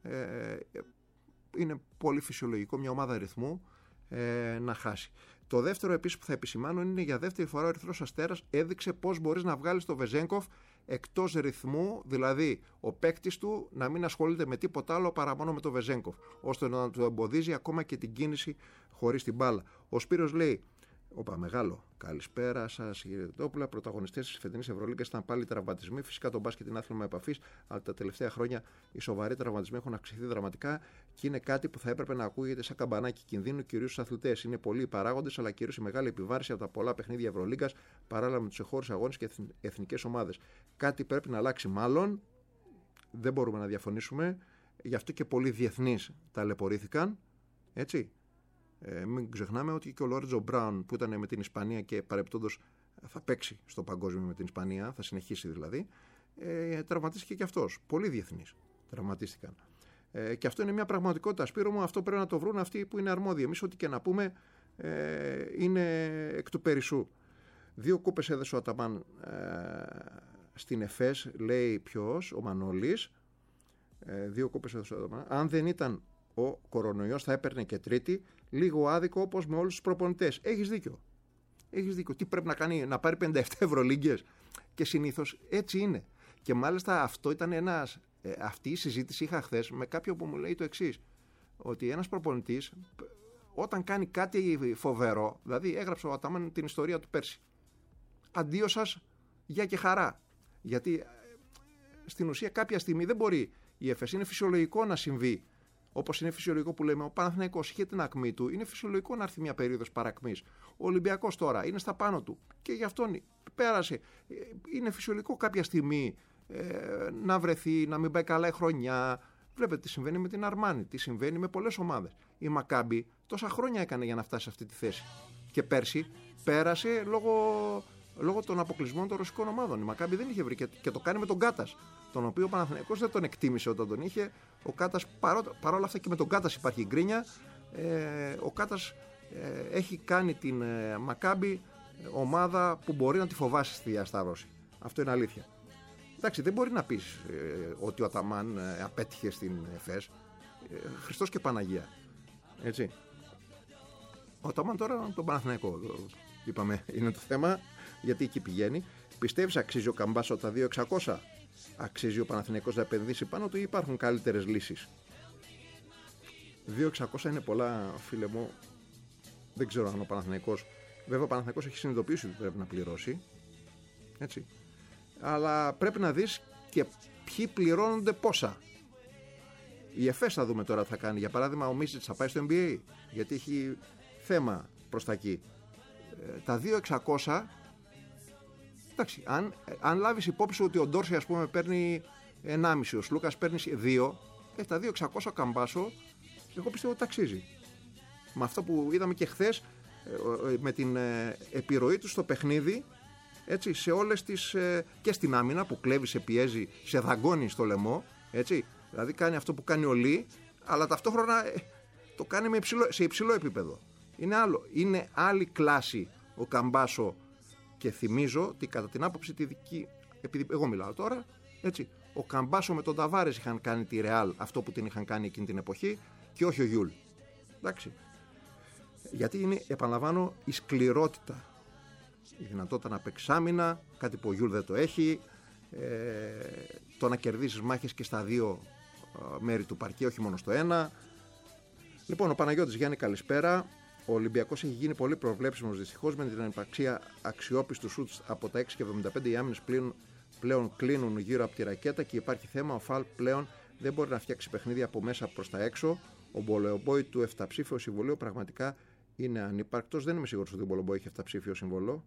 είναι πολύ φυσιολογικό μια ομάδα ρυθμού να χάσει. Το δεύτερο επίσης που θα επισημάνω είναι για δεύτερη φορά ο Ερυθρός Αστέρας έδειξε πώς μπορείς να βγάλεις το Βεζέγκοφ εκτός ρυθμού, δηλαδή ο παίκτης του να μην ασχολείται με τίποτα άλλο παρά μόνο με το Βεζέγκοφ, ώστε να του εμποδίζει ακόμα και την κίνηση χωρίς την μπάλα. Ο Σπύρος λέει: Όπα, μεγάλο. Καλησπέρα σας, κύριε Τετόπουλα. Πρωταγωνιστές της φετινής Ευρωλίγκας ήταν πάλι τραυματισμοί. Φυσικά το μπάσκετ είναι άθλημα επαφής, αλλά τα τελευταία χρόνια οι σοβαροί τραυματισμοί έχουν αυξηθεί δραματικά και είναι κάτι που θα έπρεπε να ακούγεται σαν καμπανάκι κινδύνου κυρίως στους αθλητές. Είναι πολλοί οι παράγοντες, αλλά κυρίως η μεγάλη επιβάρηση από τα πολλά παιχνίδια Ευρωλίγκας παράλληλα με τους εχώριους αγώνες και εθνικές ομάδες. Κάτι πρέπει να αλλάξει, μάλλον. Δεν μπορούμε να διαφωνήσουμε. Γι' αυτό και πολλοί διεθνείς ταλαιπωρήθηκαν. Έτσι. Μην ξεχνάμε ότι και ο Λόρετζο Μπράουν που ήταν με την Ισπανία και παρεπτόντως θα παίξει στο παγκόσμιο με την Ισπανία, θα συνεχίσει δηλαδή, τραυματίστηκε και αυτός. Πολλοί διεθνείς τραυματίστηκαν. Και αυτό είναι μια πραγματικότητα. Σπύρο μου, αυτό πρέπει να το βρουν αυτοί που είναι αρμόδιοι. Εμείς ό,τι και να πούμε είναι εκ του περισσού. 2 κούπες έδεσε ο Αταμάν στην ΕΦΕΣ, λέει ποιος, ο Μανώλης. 2 κούπες έδεσε ο Αταμάν. Αν δεν ήταν ο κορονοϊός θα έπαιρνε και τρίτη. Λίγο άδικο όπως με όλους τους προπονητές. Έχεις δίκιο. Τι πρέπει να κάνει, να πάρει 57 Ευρωλίγκες? Και συνήθως έτσι είναι. Και μάλιστα αυτό ήταν αυτή η συζήτηση είχα χθες με κάποιον που μου λέει το εξής. Ότι ένας προπονητής όταν κάνει κάτι φοβερό, δηλαδή έγραψε ο Αταμάν την ιστορία του πέρσι. Αντίο σας, γεια και χαρά. Γιατί στην ουσία κάποια στιγμή δεν μπορεί η ΕΦΕΣ. Είναι φυσιολογικό να συμβεί. Όπως είναι φυσιολογικό που λέμε, ο Παναθηναϊκός είχε την ακμή του, είναι φυσιολογικό να έρθει μια περίοδος παρακμής. Ο Ολυμπιακός τώρα είναι στα πάνω του και γι' αυτόν πέρασε. Είναι φυσιολογικό κάποια στιγμή να βρεθεί, να μην πάει καλά η χρονιά. Βλέπετε τι συμβαίνει με την Αρμάνι, τι συμβαίνει με πολλές ομάδες. Η Μακάμπι τόσα χρόνια έκανε για να φτάσει σε αυτή τη θέση. Και πέρσι πέρασε λόγω των αποκλεισμών των ρωσικών ομάδων. Η Μακάμπι δεν είχε βρει και το κάνει με τον Κάτας, τον οποίο ο Παναθηναϊκός δεν τον εκτίμησε όταν τον είχε. Ο Κάτας, παρόλα αυτά και με τον Κάτας υπάρχει γκρίνια. Ο Κάτας έχει κάνει την Μακάμπι ομάδα που μπορεί να τη φοβάσει στη διασταύρωση. Αυτό είναι αλήθεια. Εντάξει, δεν μπορεί να πεις ότι ο Αταμάν απέτυχε στην ΕΦΕΣ. Χριστός και Παναγία. Έτσι. Ο Αταμάν τώρα τον Παναθηναϊκό, είπαμε, είναι το θέμα, γιατί εκεί πηγαίνει. Πιστεύεις αξίζει ο Καμπάσο τα 2.600? Αξίζει ο Παναθηναϊκός να επενδύσει πάνω του ή υπάρχουν καλύτερες λύσεις? 2.600 είναι πολλά, φίλε μου. Δεν ξέρω αν ο Παναθηναϊκός. Βέβαια ο Παναθηναϊκός έχει συνειδητοποιήσει ότι πρέπει να πληρώσει. Έτσι. Αλλά πρέπει να δεις και ποιοι πληρώνονται πόσα. Η ΕΦΕΣ θα δούμε τώρα τι θα κάνει. Για παράδειγμα, ο Μίσιτς θα πάει στο NBA, γιατί έχει θέμα προς τα εκεί. Τα 2.600. Εντάξει, αν λάβεις υπόψη ότι ο Ντόρση, ας πούμε, παίρνει 1,5, ο Σλούκας παίρνει 2, τα 2.600 Καμπάσο, εγώ πιστεύω ότι ταξίζει. Με αυτό που είδαμε και χθες, με την επιρροή του στο παιχνίδι, έτσι, σε όλες τις, και στην άμυνα που κλέβει, σε πιέζει, σε δαγκώνει στο λαιμό, έτσι, δηλαδή κάνει αυτό που κάνει ο Λί, αλλά ταυτόχρονα το κάνει σε υψηλό επίπεδο. Είναι άλλη κλάση ο Καμπάσο. Και θυμίζω ότι κατά την άποψη τη δική, επειδή εγώ μιλάω τώρα, έτσι, ο Καμπάσο με τον Ταβάρες είχαν κάνει τη Ρεάλ αυτό που την είχαν κάνει εκείνη την εποχή και όχι ο Γιούλ. Εντάξει. Γιατί είναι, επαναλαμβάνω, η σκληρότητα. Η δυνατότητα να παίξει άμυνα, κάτι που ο Γιούλ δεν το έχει. Το να κερδίσεις μάχες και στα δύο μέρη του παρκέ, όχι μόνο στο ένα. Λοιπόν, ο Παναγιώτης Γιάννη, καλησπέρα. Ο Ολυμπιακός έχει γίνει πολύ προβλέψιμος δυστυχώς με την ανυπαρξία αξιόπιστου σουτς από τα 6,75. Οι άμυνες πλέον κλείνουν γύρω από τη ρακέτα και υπάρχει θέμα. Ο Φαλ πλέον δεν μπορεί να φτιάξει παιχνίδι από μέσα προς τα έξω. Ο Μπολεομπόι του 7ψήφιο συμβολίου πραγματικά είναι ανύπαρκτος. Δεν είμαι σίγουρος ότι ο Μπολεομπόι έχει 7ψήφιο συμβολό.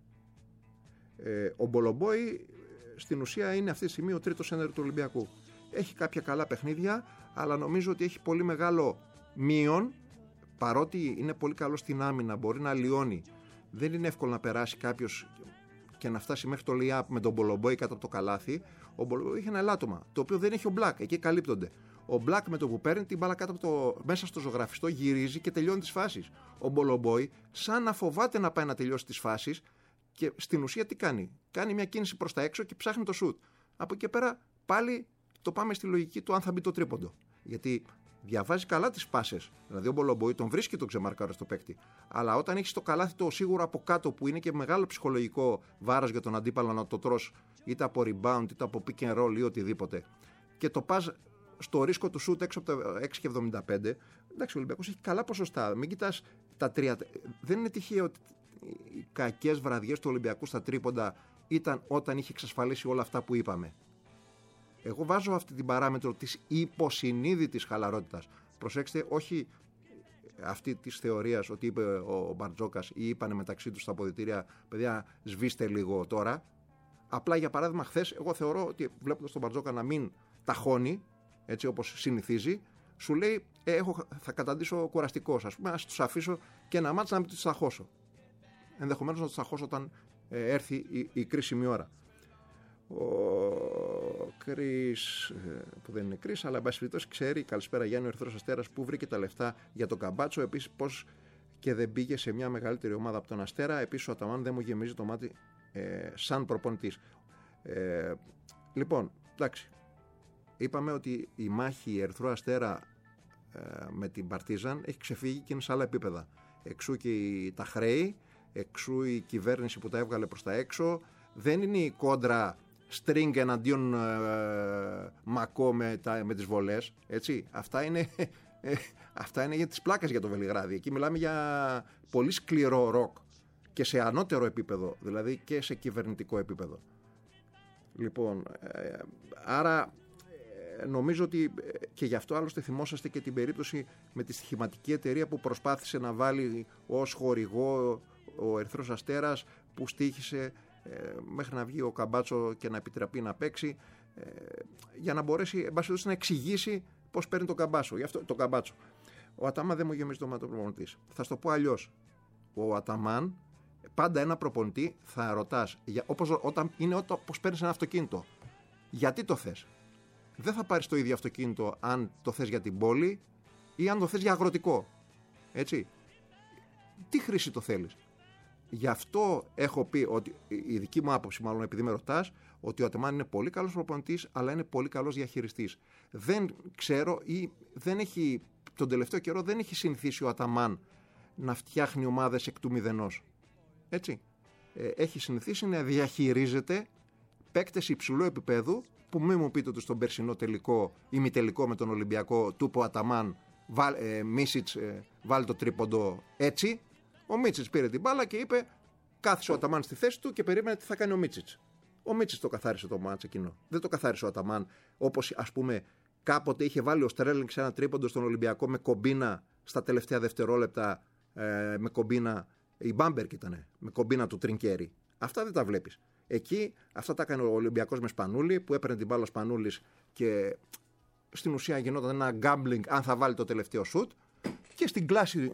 Ο Μπολεομπόι στην ουσία είναι αυτή τη στιγμή ο τρίτος σέντερ του Ολυμπιακού. Έχει κάποια καλά παιχνίδια, αλλά νομίζω ότι έχει πολύ μεγάλο μείον, παρότι είναι πολύ καλό στην άμυνα, μπορεί να αλλοιώνει. Δεν είναι εύκολο να περάσει κάποιος και να φτάσει μέχρι το lay-up με τον Μπολεομπόι κάτω από το καλάθι. Ο Μπολεομπόι είχε ένα ελάττωμα, το οποίο δεν έχει ο Μπλακ, εκεί καλύπτονται. Ο Μπλακ με το που παίρνει την μπάλα κάτω από μέσα στο ζωγραφιστό γυρίζει και τελειώνει τις φάσεις. Ο Μπολεομπόι, σαν να φοβάται να πάει να τελειώσει τις φάσεις, και στην ουσία τι κάνει? Κάνει μια κίνηση προς τα έξω και ψάχνει το σουτ. Από εκεί πέρα πάλι το πάμε στη λογική του αν θα μπει το τρίποντο. Γιατί διαβάζει καλά τις πάσες. Δηλαδή ο Μπολεομπόι τον βρίσκει τον ξεμαρκάρο στο παίκτη. Αλλά όταν έχει το καλάθι το σίγουρο από κάτω, που είναι και μεγάλο ψυχολογικό βάρος για τον αντίπαλο να το τρως είτε από rebound είτε από pick and roll ή οτιδήποτε, και το πας στο ρίσκο του σουτ έξω από τα 6,75, εντάξει, ο Ολυμπιακός έχει καλά ποσοστά. Μην κοιτάς τα τρία. Δεν είναι τυχαίο ότι οι κακές βραδιές του Ολυμπιακού στα τρίποντα ήταν όταν είχε εξασφαλίσει όλα αυτά που είπαμε. Εγώ βάζω αυτή την παράμετρο της υποσυνείδητης χαλαρότητας. Προσέξτε, όχι αυτή της θεωρίας ότι είπε ο Μπαρτζόκας ή είπανε μεταξύ τους στα αποδυτήρια, παιδιά, σβήστε λίγο τώρα. Απλά για παράδειγμα, χθες, εγώ θεωρώ ότι βλέποντας τον Μπαρτζόκα να μην ταχώνει, έτσι όπως συνηθίζει, σου λέει, θα καταντήσω κουραστικός, ας πούμε, ας τους αφήσω και ένα μάτς να μην τους ταχώσω. Ενδεχομένως να τους ταχώσω όταν έρθει η κρίσιμη ώρα. Ο Κρίς, που δεν είναι Κρίς, αλλά εν πάση περιπτώσει ξέρει, καλησπέρα Γιάννη, ο Ερυθρός Αστέρας, που βρήκε τα λεφτά για τον Καμπάτσο. Επίσης, πώς και δεν πήγε σε μια μεγαλύτερη ομάδα από τον Αστέρα. Επίσης, ο Αταμάν δεν μου γεμίζει το μάτι σαν προπονητής. Λοιπόν, εντάξει. Είπαμε ότι η μάχη Ερυθρού Αστέρα με την Παρτίζαν έχει ξεφύγει και είναι σε άλλα επίπεδα. Εξού και τα χρέη, εξού η κυβέρνηση που τα έβγαλε προς τα έξω. Δεν είναι η κόντρα string εναντίον Μακό με τις βολές, έτσι. Αυτά είναι για τις πλάκες για το Βελιγράδι. Εκεί μιλάμε για πολύ σκληρό ροκ και σε ανώτερο επίπεδο, δηλαδή και σε κυβερνητικό επίπεδο. Λοιπόν, άρα νομίζω ότι και γι' αυτό άλλωστε θυμόσαστε και την περίπτωση με τη στοιχηματική εταιρεία που προσπάθησε να βάλει ως χορηγό ο Ερυθρός Αστέρας, που στοίχησε μέχρι να βγει ο Καμπάτσο και να επιτραπεί να παίξει, για να μπορέσει εν πάση περιπτώσει να εξηγήσει πώς παίρνει τον Καμπάτσο. Γι' αυτό τον Καμπάτσο. Ο Αταμάν δεν μου γεμίζει το μάτι προπονητής. Θα στο πω αλλιώς. Ο Αταμάν, πάντα ένα προπονητή θα ρωτάς, όταν παίρνεις ένα αυτοκίνητο, γιατί το θες? Δεν θα πάρεις το ίδιο αυτοκίνητο αν το θες για την πόλη ή αν το θες για αγροτικό. Έτσι. Τι χρήση το θέλεις? Γι' αυτό έχω πει, ότι η δική μου άποψη, μάλλον επειδή με ρωτάς, ότι ο Αταμάν είναι πολύ καλός προπονητής, αλλά είναι πολύ καλός διαχειριστής. Δεν ξέρω ή τον τελευταίο καιρό δεν έχει συνηθίσει ο Αταμάν να φτιάχνει ομάδες εκ του μηδενός. Έτσι. Έχει συνηθίσει να διαχειρίζεται παίκτες υψηλού επίπεδου, που μην μου πείτε ότι στον περσινό τελικό, ημιτελικό με τον Ολυμπιακό, του είπε ο Αταμάν, Μίσιτς, βάλει το τρίποντο έτσι. Ο Μίτσιτς πήρε την μπάλα και είπε, κάθισε ο Αταμάν στη θέση του και περίμενε τι θα κάνει ο Μίτσιτς. Ο Μίτσιτς το καθάρισε το μάτς εκείνο. Δεν το καθάρισε ο Αταμάν, όπως ας πούμε κάποτε είχε βάλει ο Στρέλινγκ σε ένα τρίποντο στον Ολυμπιακό με κομπίνα στα τελευταία δευτερόλεπτα, με κομπίνα, η Μπάμπερκ ήτανε, με κομπίνα του Τρινκέρι. Αυτά δεν τα βλέπεις. Εκεί αυτά τα έκανε ο Ολυμπιακός με Σπανούλη, που έπαιρνε την μπάλα ο Σπανούλης και στην ουσία γινόταν ένα γκάμπλινγκ αν θα βάλει το τελευταίο σουτ. Και στην κλάση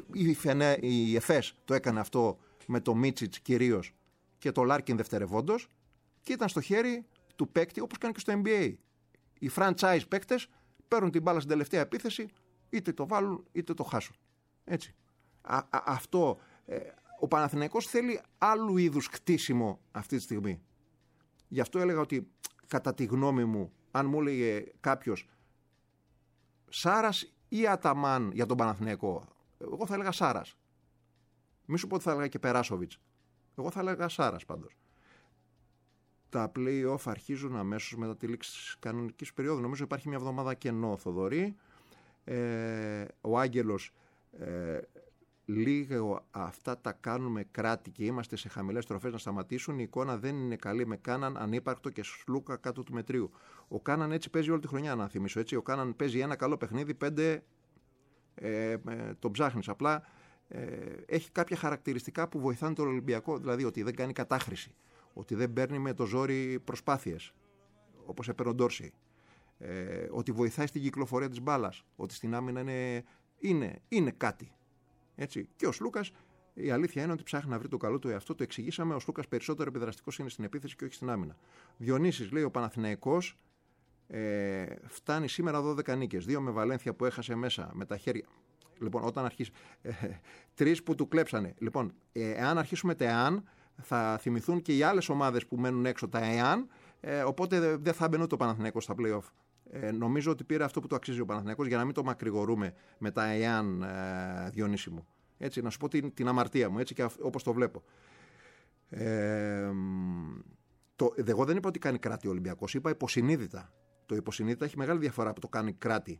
η ΕΦΕΣ το έκανε αυτό με το Μίτσιτς κυρίως και το Λάρκιν δευτερευόντως, και ήταν στο χέρι του παίκτη, όπως κάνει και στο NBA. Οι franchise παίκτες παίρνουν την μπάλα στην τελευταία επίθεση, είτε το βάλουν είτε το χάσουν. Έτσι. Αυτό ο Παναθηναϊκός θέλει άλλου είδους χτίσιμο αυτή τη στιγμή. Γι' αυτό έλεγα ότι κατά τη γνώμη μου, αν μου έλεγε κάποιος Σάρας ή Αταμάν για τον Παναθηναϊκό, εγώ θα έλεγα Σάρας. Μη σου πω ότι θα έλεγα και Περάσοβιτς. Εγώ θα έλεγα Σάρας πάντως. Τα play-off αρχίζουν αμέσως μετά τη λήξη της κανονικής περίοδου. Νομίζω υπάρχει μια εβδομάδα κενό, Θοδωρή. Ο Άγγελος, λίγο αυτά τα κάνουμε κράτη και είμαστε σε χαμηλές τροφές να σταματήσουν. Η εικόνα δεν είναι καλή με Κάναν, ανύπαρκτο και Σλούκα κάτω του μετρίου. Ο Κάναν έτσι παίζει όλη τη χρονιά, να θυμίσω. Έτσι. Ο Κάναν παίζει ένα καλό παιχνίδι, 5 τον ψάχνεις. Απλά έχει κάποια χαρακτηριστικά που βοηθάνε τον Ολυμπιακό, δηλαδή ότι δεν κάνει κατάχρηση, ότι δεν παίρνει με το ζόρι προσπάθειες, όπως έπαιρνε ο Ντόρσεϊ, ότι βοηθάει στην κυκλοφορία της μπάλας, ότι στην άμυνα είναι κάτι. Έτσι. Και ο Σλούκας, η αλήθεια είναι ότι ψάχνει να βρει το καλό του εαυτό, το εξηγήσαμε. Ο Σλούκας περισσότερο επιδραστικός είναι στην επίθεση και όχι στην άμυνα. Διονύσης λέει: ο Παναθηναϊκός φτάνει σήμερα 12 νίκες. 2 με Βαλένθια που έχασε μέσα με τα χέρια. Λοιπόν, όταν αρχίσει. 3 που του κλέψανε. Λοιπόν, εάν αρχίσουμε τα εάν, θα θυμηθούν και οι άλλες ομάδες που μένουν έξω τα εάν. Οπότε δεν θα μπαινούν το Παναθηναϊκός στα play-off. Νομίζω ότι πήρε αυτό που του αξίζει ο Παναθηναϊκός για να μην το μακρηγορούμε με τα εάν, Διονύση μου. Έτσι, να σου πω την αμαρτία μου, έτσι και όπως το βλέπω. Εγώ δεν είπα ότι κάνει κράτη ο Ολυμπιακός, είπα υποσυνείδητα. Το υποσυνείδητα έχει μεγάλη διαφορά από το κάνει κράτη.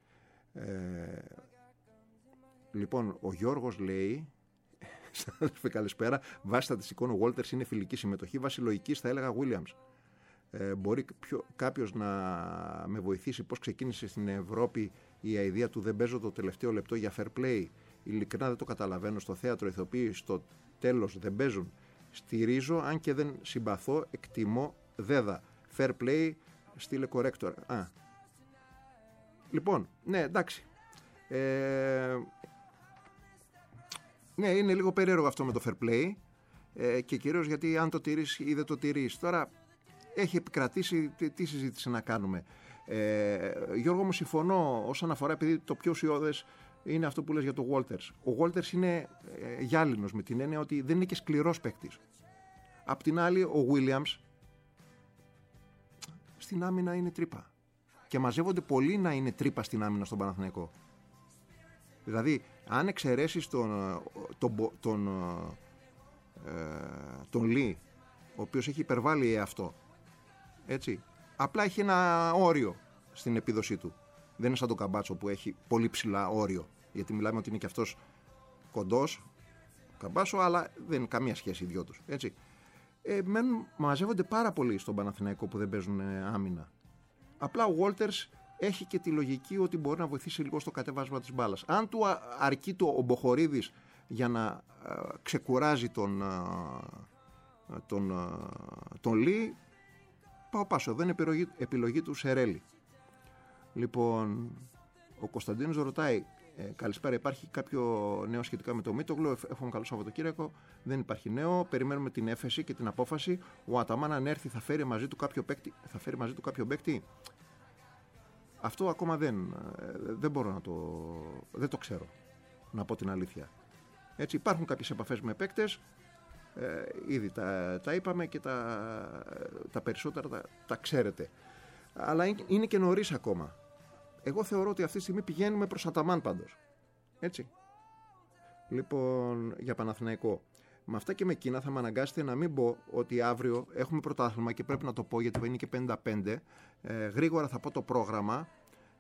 Λοιπόν, ο Γιώργος λέει, καλησπέρα, βάσει στατιστικών ο Walters είναι φιλική συμμετοχή, βάσει λογικής θα έλεγα Williams. Μπορεί κάποιος να με βοηθήσει πώς ξεκίνησε στην Ευρώπη η ιδέα του δεν παίζω το τελευταίο λεπτό για fair play? Ειλικρινά δεν το καταλαβαίνω. Στο θέατρο ηθοποιοί στο τέλος δεν παίζουν. Στηρίζω, αν και δεν συμπαθώ, εκτιμώ δέδα. Fair play, στείλε corrector. Λοιπόν, ναι, εντάξει. Ναι, είναι λίγο περίεργο αυτό με το fair play και κυρίως γιατί αν το τηρείς ή δεν το τηρείς. Τώρα έχει επικρατήσει, τι συζήτηση να κάνουμε. Γιώργο μου, συμφωνώ όσον αφορά, επειδή το πιο ουσιώδες είναι αυτό που λες για το Walters. Ο Walters είναι γυάλινος με την έννοια ότι δεν είναι και σκληρός παίκτης. Απ' την άλλη, ο Williams στην άμυνα είναι τρύπα. Και μαζεύονται πολλοί να είναι τρύπα στην άμυνα στον Παναθηναϊκό. Δηλαδή, αν εξαιρέσεις τον Λί, ο οποίος έχει υπερβάλει αυτό, έτσι, απλά έχει ένα όριο στην επίδοσή του. Δεν είναι σαν τον Καμπάτσο που έχει πολύ ψηλά όριο. Γιατί μιλάμε ότι είναι και αυτός κοντός, Καμπάτσο, αλλά δεν είναι καμία σχέση οι δυο τους. Έτσι. Μαζεύονται πάρα πολλοί στον Παναθηναϊκό που δεν παίζουν άμυνα. Απλά ο Walters έχει και τη λογική ότι μπορεί να βοηθήσει λίγο στο κατέβασμα της μπάλας. Αν του αρκεί ο Μποχορίδης για να ξεκουράζει τον Λί, πάω πάσο. Δεν είναι επιλογή του Σερέλη. Λοιπόν, ο Κωνσταντίνος ρωτάει, καλησπέρα, υπάρχει κάποιο νέο σχετικά με το Μίτογλου? Εύχομαι καλό Σαββατοκύριακο. Δεν υπάρχει νέο. Περιμένουμε την έφεση και την απόφαση. Ο Αταμάν, αν έρθει, θα φέρει μαζί του κάποιο παίκτη. Αυτό ακόμα δεν μπορώ να δεν το ξέρω, να πω την αλήθεια. Έτσι, υπάρχουν κάποιες επαφές με παίκτες. Ήδη τα είπαμε και τα περισσότερα τα ξέρετε. Αλλά είναι και νωρίς ακόμα. Εγώ θεωρώ ότι αυτή τη στιγμή πηγαίνουμε προς Αταμάν πάντως. Έτσι. Λοιπόν, για Παναθηναϊκό. Με αυτά και με εκείνα θα με αναγκάσετε να μην πω ότι αύριο έχουμε πρωτάθλημα και πρέπει να το πω γιατί είναι και 55. Γρήγορα θα πω το πρόγραμμα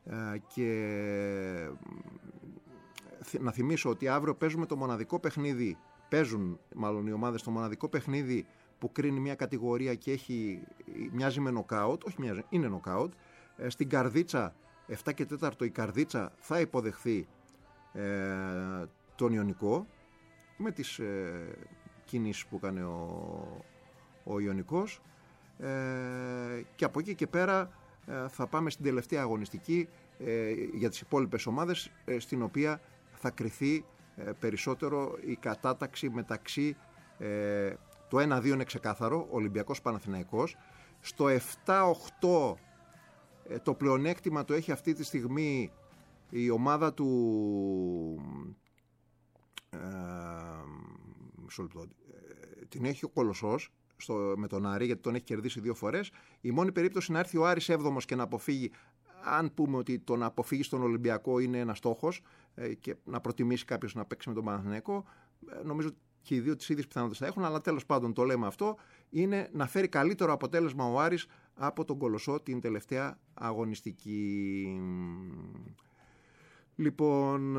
και να θυμίσω ότι αύριο παίζουμε το μοναδικό παιχνίδι. Παίζουν μάλλον οι ομάδες το μοναδικό παιχνίδι που κρίνει μια κατηγορία και μοιάζει με νοκάουτ. Όχι μοιάζει, είναι νοκάουτ. Στην Καρδίτσα, 7 και 4 η Καρδίτσα θα υποδεχθεί τον Ιωνικό με τις κινήσεις που έκανε ο Ιωνικός και από εκεί και πέρα θα πάμε στην τελευταία αγωνιστική για τις υπόλοιπες ομάδες στην οποία θα κριθεί περισσότερο η κατάταξη μεταξύ το 1-2 είναι ξεκάθαρο, Ολυμπιακός Παναθηναϊκός. Στο 7-8 το πλεονέκτημα το έχει αυτή τη στιγμή η ομάδα του την έχει ο Κολοσσός με τον Άρη, γιατί τον έχει κερδίσει 2 φορές. Η μόνη περίπτωση να έρθει ο Άρης 7ος και να αποφύγει, αν πούμε ότι το να αποφύγει στον Ολυμπιακό είναι ένας στόχος και να προτιμήσει κάποιος να παίξει με τον Παναθηναϊκό, νομίζω και οι δύο τις ίδιες πιθανότητες θα έχουν, αλλά τέλος πάντων το λέμε αυτό, είναι να φέρει καλύτερο αποτέλεσμα ο Άρης από τον Κολοσσό την τελευταία αγωνιστική. Λοιπόν,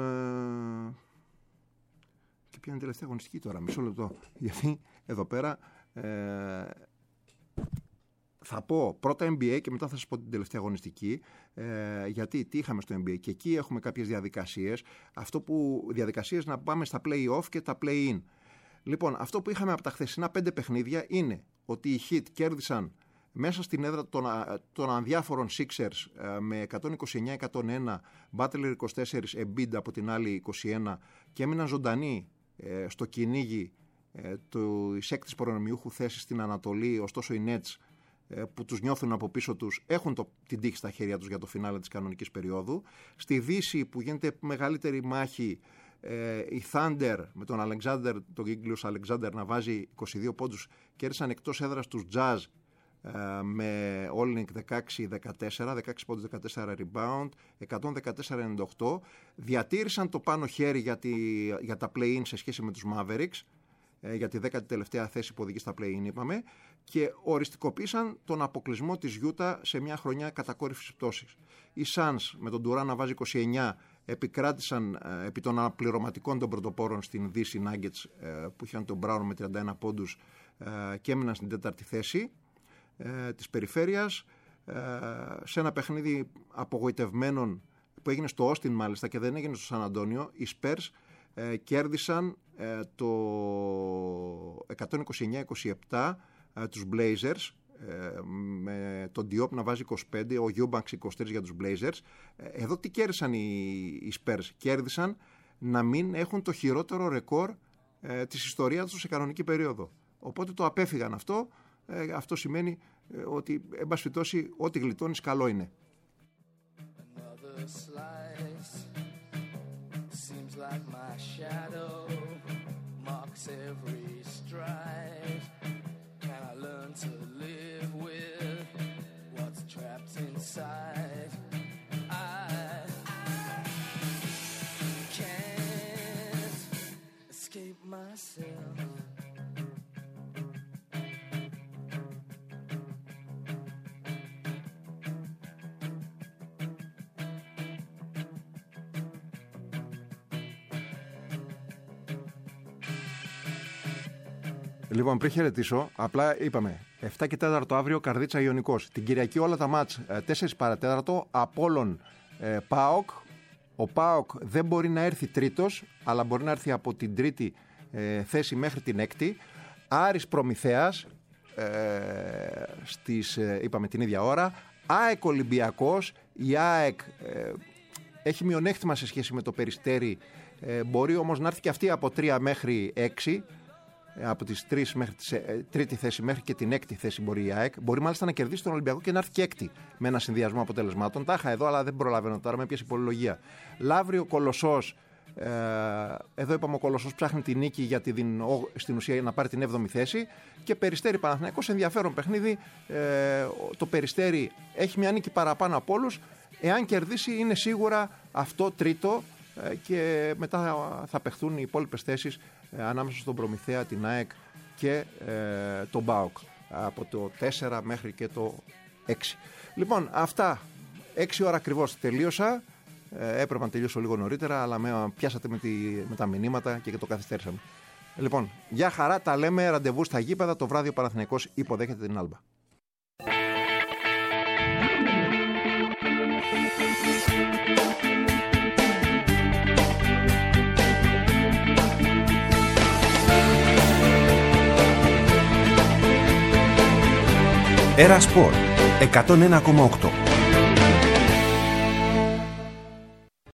και ποια είναι η τελευταία αγωνιστική τώρα, μισό λεπτό, γιατί εδώ πέρα Θα πω πρώτα NBA και μετά θα σας πω την τελευταία αγωνιστική, γιατί τι είχαμε στο NBA και εκεί έχουμε κάποιες διαδικασίες, διαδικασίες να πάμε στα play-off και τα play-in. Λοιπόν, αυτό που είχαμε από τα χθεσινά 5 παιχνίδια είναι ότι οι Heat κέρδισαν μέσα στην έδρα των αδιάφορων Sixers με 129-101, Butler 24, Embiid από την άλλη 21 και έμειναν ζωντανοί στο κυνήγι της έκτης προνομιούχου θέσης στην Ανατολή. Ωστόσο οι Nets που τους νιώθουν από πίσω τους έχουν την τύχη στα χέρια τους για το φινάλε της κανονικής περίοδου. Στη Δύση που γίνεται μεγαλύτερη μάχη, η Thunder με τον Gilgeous Alexander να βάζει 22 πόντους κέρδισαν εκτός έδρας τους Jazz με Olynyk 16-14, 16 πόντους, 14 rebound, 114-98. Διατήρησαν το πάνω χέρι για τα play-in σε σχέση με τους Mavericks, για τη 10η τελευταία θέση που οδηγεί στα play-in είπαμε, και οριστικοποίησαν τον αποκλεισμό της Utah σε μια χρονιά κατακόρυφης πτώσης. Οι Suns με τον Durant να βάζει 29 επικράτησαν επί των αναπληρωματικών των πρωτοπόρων στην Δύση Nuggets που είχαν τον Brown με 31 πόντους και έμειναν στην 4η θέση της περιφέρειας, σε ένα παιχνίδι απογοητευμένων που έγινε στο Austin μάλιστα και δεν έγινε στο Σαν Αντώνιο. Οι Spurs κέρδισαν το 129-27 τους Blazers με τον Diop να βάζει 25, ο Eubanks 23 για τους Blazers. Εδώ τι κέρδισαν οι Spurs? Κέρδισαν να μην έχουν το χειρότερο ρεκόρ της ιστορίας τους σε κανονική περίοδο. Οπότε το απέφυγαν αυτό. Αυτό σημαίνει ότι, εν πάση περιπτώσει, ό,τι γλιτώνεις καλό είναι. Λοιπόν, πριν χαιρετήσω, απλά είπαμε 7 και 4 αύριο Καρδίτσα Ιωνικός. Την Κυριακή όλα τα μάτς 4 παρατέταρτο, Απόλλων ΠΑΟΚ. Ο ΠΑΟΚ δεν μπορεί να έρθει τρίτος, αλλά μπορεί να έρθει από την τρίτη θέση μέχρι την έκτη. Άρης Προμηθέας είπαμε την ίδια ώρα. ΑΕΚ Ολυμπιακός. Η ΑΕΚ έχει μειονέκτημα σε σχέση με το Περιστέρι. Μπορεί όμως να έρθει και αυτή από 3 μέχρι 6. Από τις 3 μέχρι τη τρίτη θέση μέχρι και την έκτη θέση μπορεί η ΑΕΚ. Μπορεί μάλιστα να κερδίσει τον Ολυμπιακό και να έρθει και έκτη με ένα συνδυασμό αποτελεσμάτων. Τα είχα εδώ, αλλά δεν προλαβαίνω τώρα, με πιάσει πολυλογία. Λαύριο Κολοσσός. Εδώ είπαμε ο Κολοσσός ψάχνει τη νίκη για στην ουσία να πάρει την 7η θέση. Και Περιστέρι Παναθηναϊκός, ενδιαφέρον παιχνίδι. Το Περιστέρι έχει μια νίκη παραπάνω από όλους. Εάν κερδίσει, είναι σίγουρα αυτό τρίτο. Και μετά θα παιχθούν οι υπόλοιπες θέσεις ανάμεσα στον Προμηθέα, την ΑΕΚ και τον ΠΑΟΚ από το 4 μέχρι και το 6. Λοιπόν, αυτά 6 ώρα ακριβώς τελείωσα. Έπρεπε να τελειώσω λίγο νωρίτερα, αλλά με πιάσατε με τα μηνύματα και το καθυστέρησαμε. Λοιπόν, για χαρά, τα λέμε, ραντεβού στα γήπεδα. Το βράδυ ο Παναθηναϊκός υποδέχεται την Άλμπα. Era Sport 101,8.